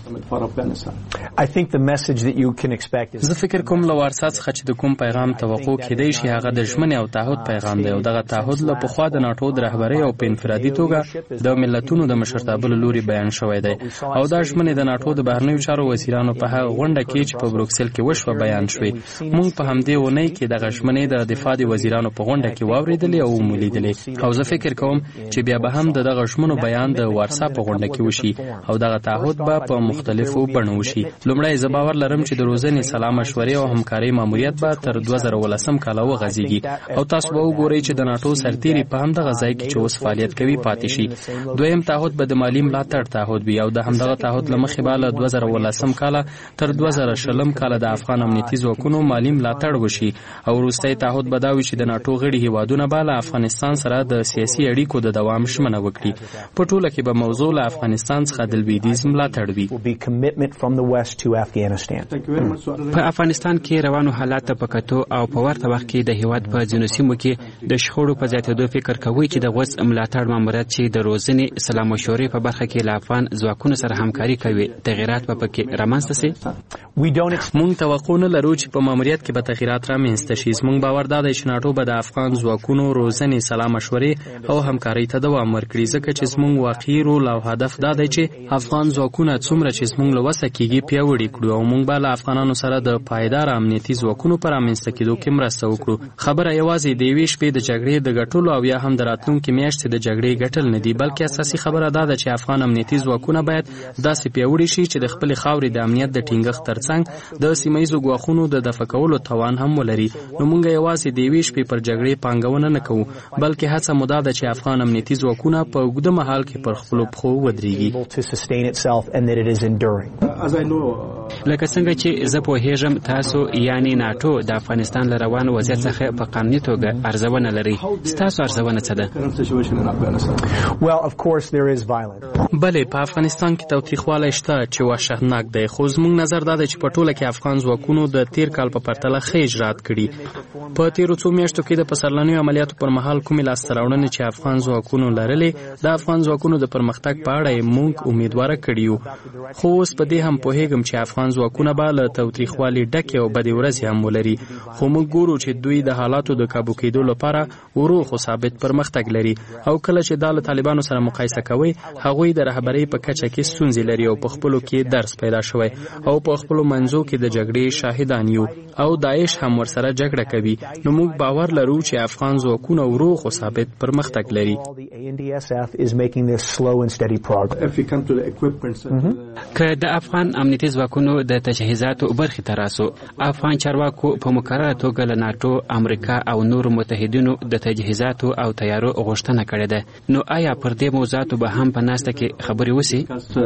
زه فکر کوم له وارسا څخه چې د کوم پیغام توقع کېدی شي هغه د ژمنې او تعهد پیغام دی او دغه تعهد له پخوا د ناټو د رهبرۍ او په انفرادي توګه د ملتونو د مشرتابه له لوري بیان شوی دی او دا ژمنې د ناټو د بهرنیو چارو وزیرانو په هغه غونډه کې چې په بروکسل کې وشوه بیان شوې. موږ په همدې اونۍ کې دغه ژمنې د دفاع د وزیرانو په غونډه کې واورېدلې او ومولیدلې او زه فکر کوم چې بیا به هم دغه ژمنو بیان د وارسا په غونډه کې وشي او دغه تعهد به په مختلفو بڼو وشي. لومړی زه باور لرم چې د روزنې سلا مشورې او همکارۍ ماموریت به تر دوه زره ولسم کال وغځېږي او تاسو به وګورئ چې د ناټو سرتیري په همدغه ځای کې چې اوس فعالیت کوي پاتې شي. دویم تعهد به د مالي ملاتړ تعهد وي او د همدغه تعهد له مخې به له دوه زره ولسم کال تر دوه زره شلم کال د افغان امنیتي ځواکونو مالي ملاتړ وشي او وروستی تعهد به دا وي چې د ناټو غړي هیوادونه به له افغانستان سره د سیاسي اړیکو د دوام ژمنه وکړي. په ټوله کې به موضوع له افغانستان څخه د لویدیځ ملاتړ وي. په افغانستان کې روانو حالات په کتو او په ورته وخت کې د هیواد په ځینو سیمو کې د شخړو په زیاتېدو فکر کوي چې د غوڅ ملاتړ ماموریت چې د روزنې سلا مشورې په برخه کې له افغان ځواکونو سره همکاري کوي تغیرات به پکې رامنځته سي؟ موږ توقع نه لرو چې په ماموریت کې به تغیرات رامنځته شي. زموږ باور دا دی چې ناټو به د افغان ځواکونو روزنې سلا مشورې او همکارۍ ته دوام ورکړي ځکه چې زموږ واقعي رول او هدف دا دی چې افغان ځواکونه څومره چې زموږ له وسه کېږي پیاوړي کړو او موږ به له افغانانو سره د پایدار امنیتي ځواکونو په رامنځته کېدو کې مرسته وکړو. خبره یوازې د یوې شپې د جګړې د ګټلو او یا هم د راتلونکې میاشتې د جګړې ګټل نه دي بلکې اساسي خبره دا ده چې افغان امنیتي ځواکونه باید داسې پیاوړي شي چې د خپلې خاورې د امنیت د ټینګښت ترڅنګ د سیمه ییزو ګواښونو د دفع کولو توان هم ولري. نو موږ یوازې د یوې شپې پر جګړې پانګونه نه کوو بلکې هڅه مو دا ده چې افغان امنیتي ځواکونه په اوږده مهال کې پر خپلو پښو ودرېږي. لکه څنګه چې زه پوهیږم تاسو یعنی ناتو د افغانستان له روان وضعیت څخه په قانوني توګه ارزونه لري. ستاسو ارزونه څه ده؟ بلې په افغانستان کې تاوتریخوالی شته چې وحشتناک دی، خو زموږ نظر دا دی چې په ټوله کې افغان ځواکونو د تیر کال په پرتله ښه اجرات کړي. په تیرو څو میاشتو کې د پسرلنیو عملیاتو پر مهال کومې لاسته راوړنې چې افغان ځواکونو لرلې د افغان ځواکونو د پرمختګ په اړه یې موږ امیدواره کړي یو. خو اوس په دې هم پوهیږم چې افغان ځواکونه به له تاوتریخوالي ډکې او بدې ورځې هم ولري، خو موږ ګورو چې دوی د حالاتو د کابو کېدو لپاره ورو خو ثابت پرمختګ لري، او کله چې دا له طالبانو سره مقایسه کوي هغوی د رهبرۍ په کچه کې ستونزې لري او په خپلو کې درس پیدا شوی او په خپلو منځو کې د جګړې شاهدان یو او داعش هم ورسره جګړه کوي. نو موږ باور لرو چې افغان ځواکونه ورو خو ثابت پرمختګ لري. که د افغان امنیتي ځواکونو د تجهیزاتو برخې ته راسو، افغان چارواکو په مکرره توګه له ناټو، امریکا او نورو متحدینو د تجهیزاتو او تیارو غوښتنه کړې ده. نو آیا پر دې موضوعاتو به هم په ناسته کې خبرې وسي؟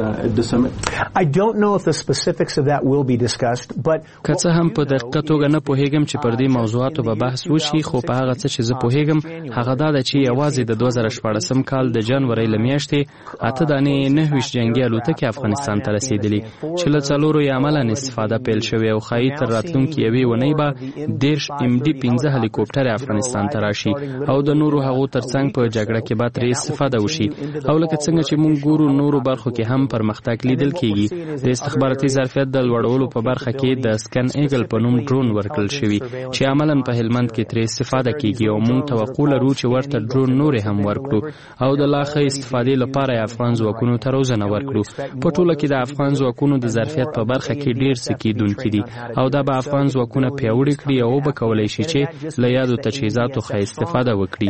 که څه هم په دقیقه توګه نه پوهیږم چې پر دې موضوعاتو به بحث وشي، خو په هغه څه چې زه پوهیږم هغه دا ده چې یوازې د دوه زره شپاړسم کال د جنورۍ له میاشتې اته دانې نهه ویشت جنګي الوتکې افغانستان ته رسېدلي چې له څلورو یې عملاً استفاده پیل شوې او ښایي تر راتلونکي یوې اونۍ به دېرش ام ډي پنځه هلیکوپټرې افغانستان ته راشي او د نورو هغو ترڅنګ په جګړه کې به ترې استفاده وشي. او لکه څنګه چې موږ ګورو نورو برخو کې هم پرمختګ لیدل کېږي. د استخباراتي ظرفیت د لوړولو په برخه کې د سکن ایګل په نوم ډرون ورکړل شوي چې عملاً په هلمند کې ترې استفاده کېږي او موږ توقع لرو چې ورته ډرون نورې هم ورکړو او د لا ښه استفادې لپاره یې افغان ځواکونو ته روزنه ورکړو. په ټوله کې د افغان ځواکونو د ظرفیت په برخه کې ډېر څه کېدونکي دي او دا به افغان ځواکونه پیاوړي کړي او به کولی شي چې له یادو تجهیزاتو ښه استفاده وکړي.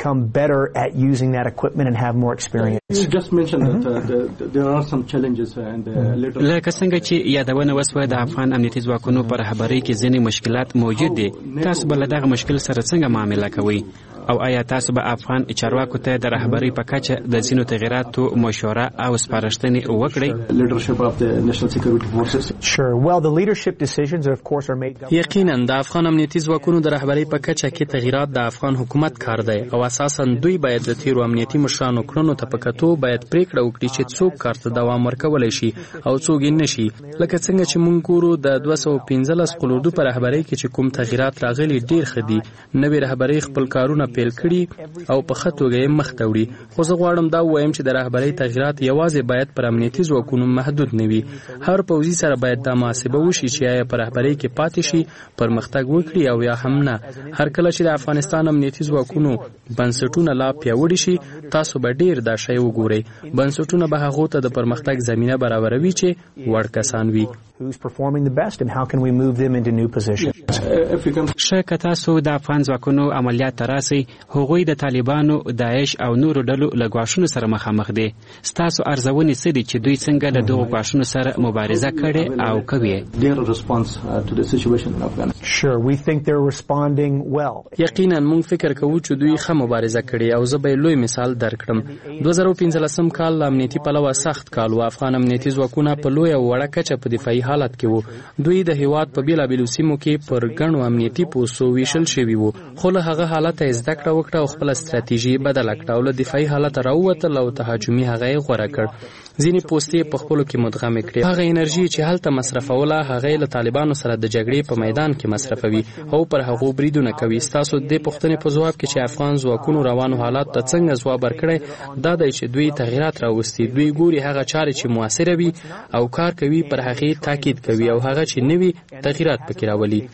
لکه څنګه چې یادونه وسوه د افغان امنیتي ځواکونو په رهبرۍ کې ځینې مشکلات موجود دي. تاسو به له دغه مشکل سره څنګه معامله کوئ؟ او آیا تاسو به افغان چارواکو ته د رهبرۍ په کچه د ځینو تغییراتو مشوره او سپارښتنې وکړئ؟ یقینا د افغان امنیتي ځواکونو د رهبرۍ په کچه کې تغییرات د افغان حکومت کار دی او اساسا دوی باید د تیرو امنیتي مشرانو کړنو ته په کتو باید پریکړه وکړي چې څوک کار ته دوام ورکولی شي او څوک یې نشي. لکه څنګه چې موږ ګورو د دوه سوه پنځلس قلوردو په رهبرۍ کې چې کوم تغییرات راغلي ډېر ښه دي. نوې رهبرۍ خپل کارونه پیل کړي او په ښه توګه یې مخ ته وړي. خو زه غواړم دا ووایم چې د رهبرۍ تغییرات یوازې باید پر امنیتي ځواکونو محدود نه وي. هر پوځي سره باید دا محاسبه وشي چې آیا په رهبرۍ کې پاتې شي، پرمختګ وکړي او یا هم نه. هر کله چې د افغانستان امنیتي ځواکونو بنسټونه لا پیاوړي شي، تاسو به ډېر دا شی وګورئ. بنسټونه به هغو ته د پرمختګ زمینه برابروي چې وړ کسان وي. ښه، که تاسو د افغان ځواکونو عملیات ته راسئ، هغوی د طالبانو، داعش او نورو ډلو له ګواښونو سره مخامخ دي. ستاسو ارزونې څه دي چې دوی څنګه له دغو ګواښونو سره مبارزه کړې او کوي؟ یقینا موږ فکر کوو چې دوی ښه مبارزه کړې او زه به لوی مثال درکړم. دوه زره پنځلسم کال له امنیتي پلوه سخت کال و. افغان امنیتي ځواکونه په لویه او وړه کچه په دفاعي حالت کې وو. دوی د هیواد په بیلابیلو سیمو کې پر ګڼو امنیتي پوستو ویشل شوي وو، خو له هغه حالته یې زده کړه وکړه او خپله ستراتیژي بدله کړه او له دفاعي حالته راووتل او تهاجمي هغه یې غوره کړ. ځینې پوستې په خپلو کې مدغمې کړې. هغه انرژي چې هلته مصرفوله هغه یې له طالبانو سره د جګړې په میدان کې مصرفوي او پر هغو بریدونه کوي. ستاسو د دې پوښتنې په ځواب کې چې افغان ځواکونو روانو حالات ته څنګه ځواب ورکړی، دا دی چې دوی تغییرات راوستي. دوی ګوري هغه چارې چې موثره وي او کار کوي، پر هغې تاکید کوي او هغه چې نه وي تغییرات پکې راولي.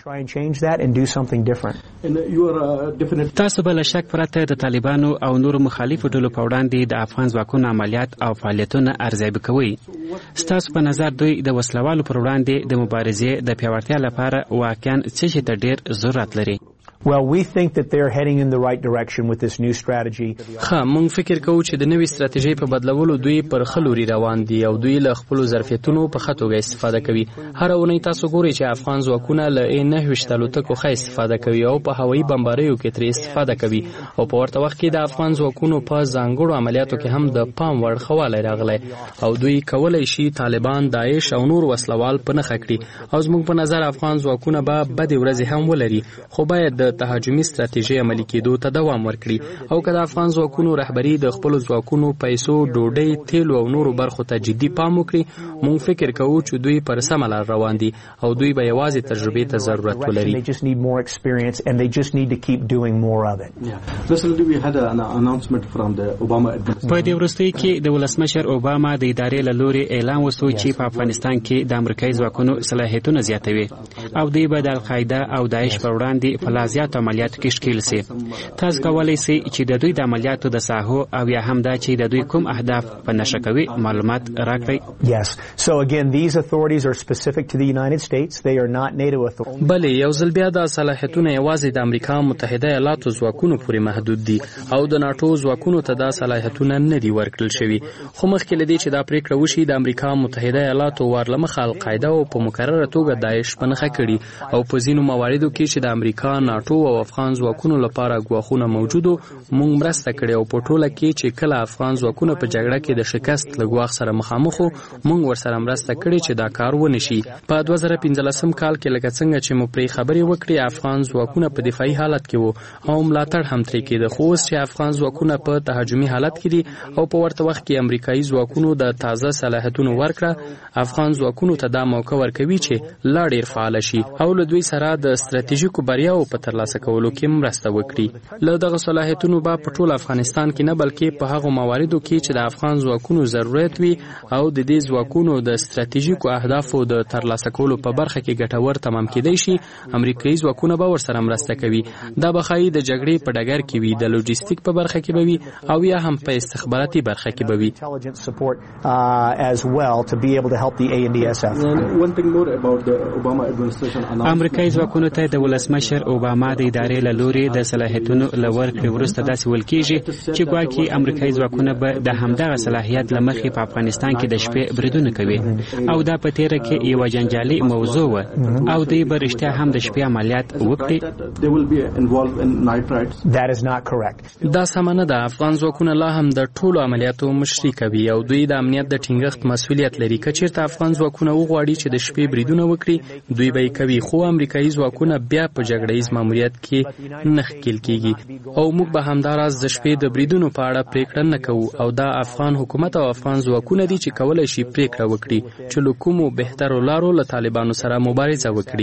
تاسو به له شک پرته د طالبانو او نورو مخالفو ډلو په وړاندې د افغان ځواکونو عملیات او فعالیتونه ارزیابي کوئ. ستاسو په نظر دوی د وسلوالو پر وړاندې د مبارزې د پیاوړتیا لپاره واقعاً څه شي ته ډېر ضرورت لري؟ Well, we think that they're heading in the right direction with this new strategy. ها مونږ فکر کوو چې د نوې ستراتیژۍ په بدلولو دوی پر خلوري روان دي او دوی له خپل ظرفیتونو په خطوګه استفاده کوي. هر اونۍ تاسو ګورئ چې افغان ځواکونه له نه وشتلو تکو ښه استفاده کوي او په هوایي بمباریو کې تر استفاده کوي او په ورته وخت کې د افغان ځواکونو په ځانګړو عملیاتو کې هم د پام وړ خواله راغلی او دوی کولای شي طالبان، داعش او نور وسلوال په نښه کړي او زموږ په نظر افغان ځواکونه به بدې ورځې هم ولري، خو باید د تهاجمي ستراتیژۍ عملي کېدو ته دوام ورکړي او که د افغان ځواکونو رهبري د خپلو ځواکونو پیسو، ډوډۍ، تیلو او نورو برخو ته جدي پام وکړي، موږ فکر کوو چې دوی پر سمه لار روان دي او دوی به یوازې تجربې ته ضرورت ولري. په دې وروستیو کې د ولسمشر اوباما د ادارې له لوري اعلان وسو چې په افغانستان کې د امریکایي ځواکونو صلاحیتونه زیاتوي او دوی به د القاعده او داعش پر وړاندې په لا زیاتو عملیاتو کې ښکیل سي. تاسو کولی سئ چې د دوی د عملیاتو د ساحو او یا هم دا چې د دوی کوم اهداف په نښه کوي معلومات راکړئ. Yes. So again, these authorities are specific to the United States. They are not NATO authorities. بله یو ځل بیا د صلاحیتونه یوازې د امریکا متحده ایالاتو ځواکونو پورې محدود دي او د ناتو ځواکونو ته دا صلاحیتونه نه دي ورکړل شوي. خو مخکې له دې چې دا پریکړه وشي د امریکا متحده ایالاتو وارلمخه القاعده او په مکرره توګه داعش په نښه کړي او په ځینو مواردو کې چې د امریکا، ناتو او افغان ځواکونو لپاره ګواښونه موجودو موږ مرسته کړې او په ټوله کې چې کله افغان ځواکونه په جګړه کې د شکست له ګواښ سره مخامخ وو موږ ورسره مرسته کړې چې دا کار ونه شي. په دوه زره پنځلسم کال کې لکه څنګه چې مو پرې خبرې وکړې افغان ځواکونه په دفاعي حالت کې وو او ملاتړ هم ترې کېده، خو اوس چې افغان ځواکونه په تهاجمي حالت کې دي او په ورته وخت کې امریکایي ځواکونو د تازه صلاحیتونو ورکړه افغان ځواکونو ته دا موقع ورکوي چې لا ډېر فعال شي او له دوی سره د ستراتیژیکو بریاو په ترلاسه کولو کې مرسته وکړي. له دغه صلاحیتونو به په ټول افغانستان کې نه بلکې په هغو مواردو کې چې د افغان ځواکونو ضرورت وي او د دې ځواکونو د ستراتیژیکو اهدافو د ترلاسه کولو په برخه کې ګټور تمام کېدای شي امریکایي ځواکونه به ورسره مرسته کوي. دا به ښایي د جګړې په ډګر کې وي، د لوجستیک په برخه کې به وي او یا هم په استخباراتي برخه کې به وي. امریکایي ځواکونو ته د ولسمشر اوباما د ادارې له لوري د صلاحیتونو له ورکړې وروسته داسې ویل کېږي چې ګواکې امریکایي ځواکونه به د همدغه صلاحیت له مخې په افغانستان کې د شپې بریدونه کوي او دا په تېره کې یوه جنجالي موضوع وه او دوی به رښتیا هم د شپې عملیات وکړي. دا سمه نه ده. افغان ځواکونه لا هم د ټولو عملیاتو مشري کوي او دوی د امنیت د ټینګښت مسؤلیت لري. که چېرته افغان ځواکونه وغواړي چې د شپې بریدونه وکړي دوی به یې کوي، خو امریکایي ځواکونه بیا په جګړه ییز ماموریت کې نه ښکیل کېږي او موږ به همداراز د شپې د بریدونو په اړه پریکړه نه کوو او دا افغان حکومت او افغان ځواکونه دي چې کولی شي پریکړه وکړي چې له کومو بهترو لارو له طالبانو سره مبارزه وکړي.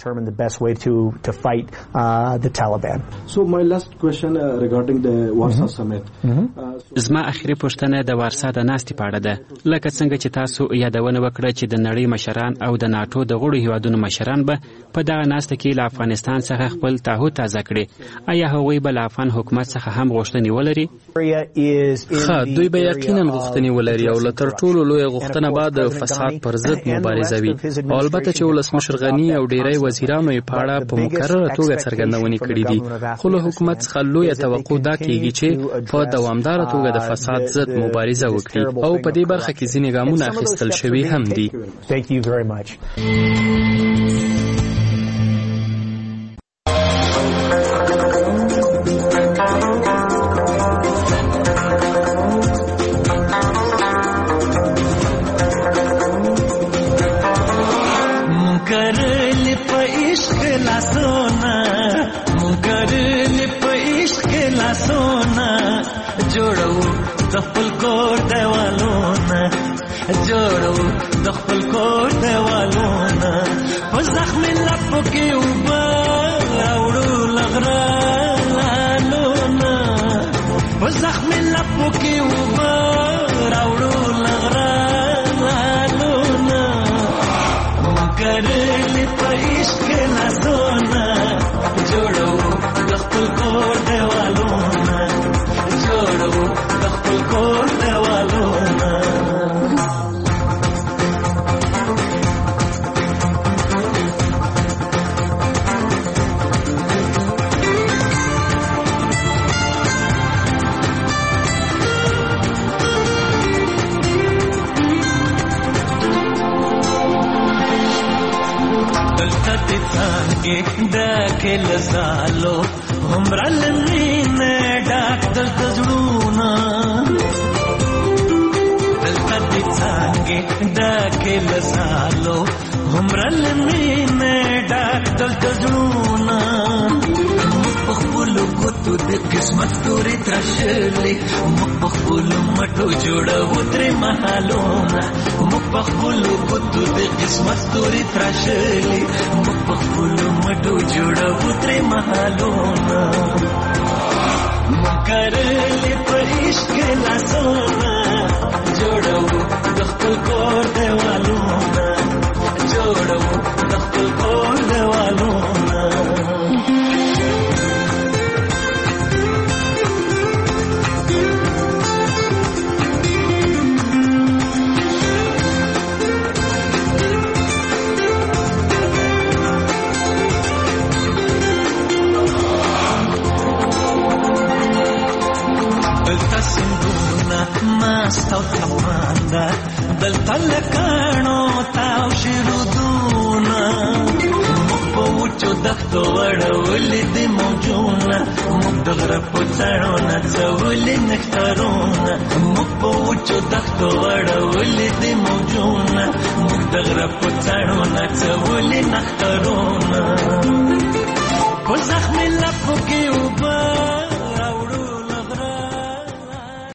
زما اخري پوښتنه د وارسا د ناستې په اړه ده. لکه څنګه چې تاسو یادونه وکړه چې د نړۍ مشران او د ناټو د غړو هیوادونو مشران به په دغه ناسته کې له افغانستان څخه خپل تعهد تازه کړي، آیا هغوی به له افغان حکومت څخه هم غوښتنې ولري؟ ښه، دوی به یقینا غوښتنې ولري او له تر ټولو لویه غوښتنه به د فساد پر ضد مبارزه وي او البته چې ولسمشر غني او ډیری وزیرانو یې په اړه په مکرره توګه څرګندونې کړې دي، خو له حکومت څخه لویه توقع دا کېږي چې په دوامداره توګه د فساد ضد مبارزه وکړي او په دې برخه کې ځینې ګامونه اخیستل شوي هم دي. جوړو د خپل کور دیوالونه په زخم لپو کې اوبه راوړو لغرانونه په زخم لپو کې اوبه راوړو لغرانونه کرلې په عشق لاسونه جوړو د خپل کور دیوالونه جوړو د خپل کور دیوالونه ډکې له ځالو هومره له مینې ډک دلته زړونه دلته دې څانګې ډکې له ځالو هومره له مینې ډک دلته زړونه موږ په خپلو ګوتو د قسمت تورې تراشلې موږ په خپلو مټو جوړوو ترې مهالونه موږ په خپلو ګوتو د قسمت تورې تراشلې موږ په خپلو مټو جوړوو ترې مهالونه موږ کرلې په عشق کې لاسونه جوړوو د خپل کور دیوالونه جوړوو د خپل کور دیوالونه ماست او تمانده دلته لکانو تاو شیرودونه موږ په وچو دښتو وړولې دي موجونه موږ د غره په څڼو نڅولې نښترونه موږ په وچو دښتو وړولې دي موجونه موږ د غره په څڼو نڅولې نښترونه په زخمې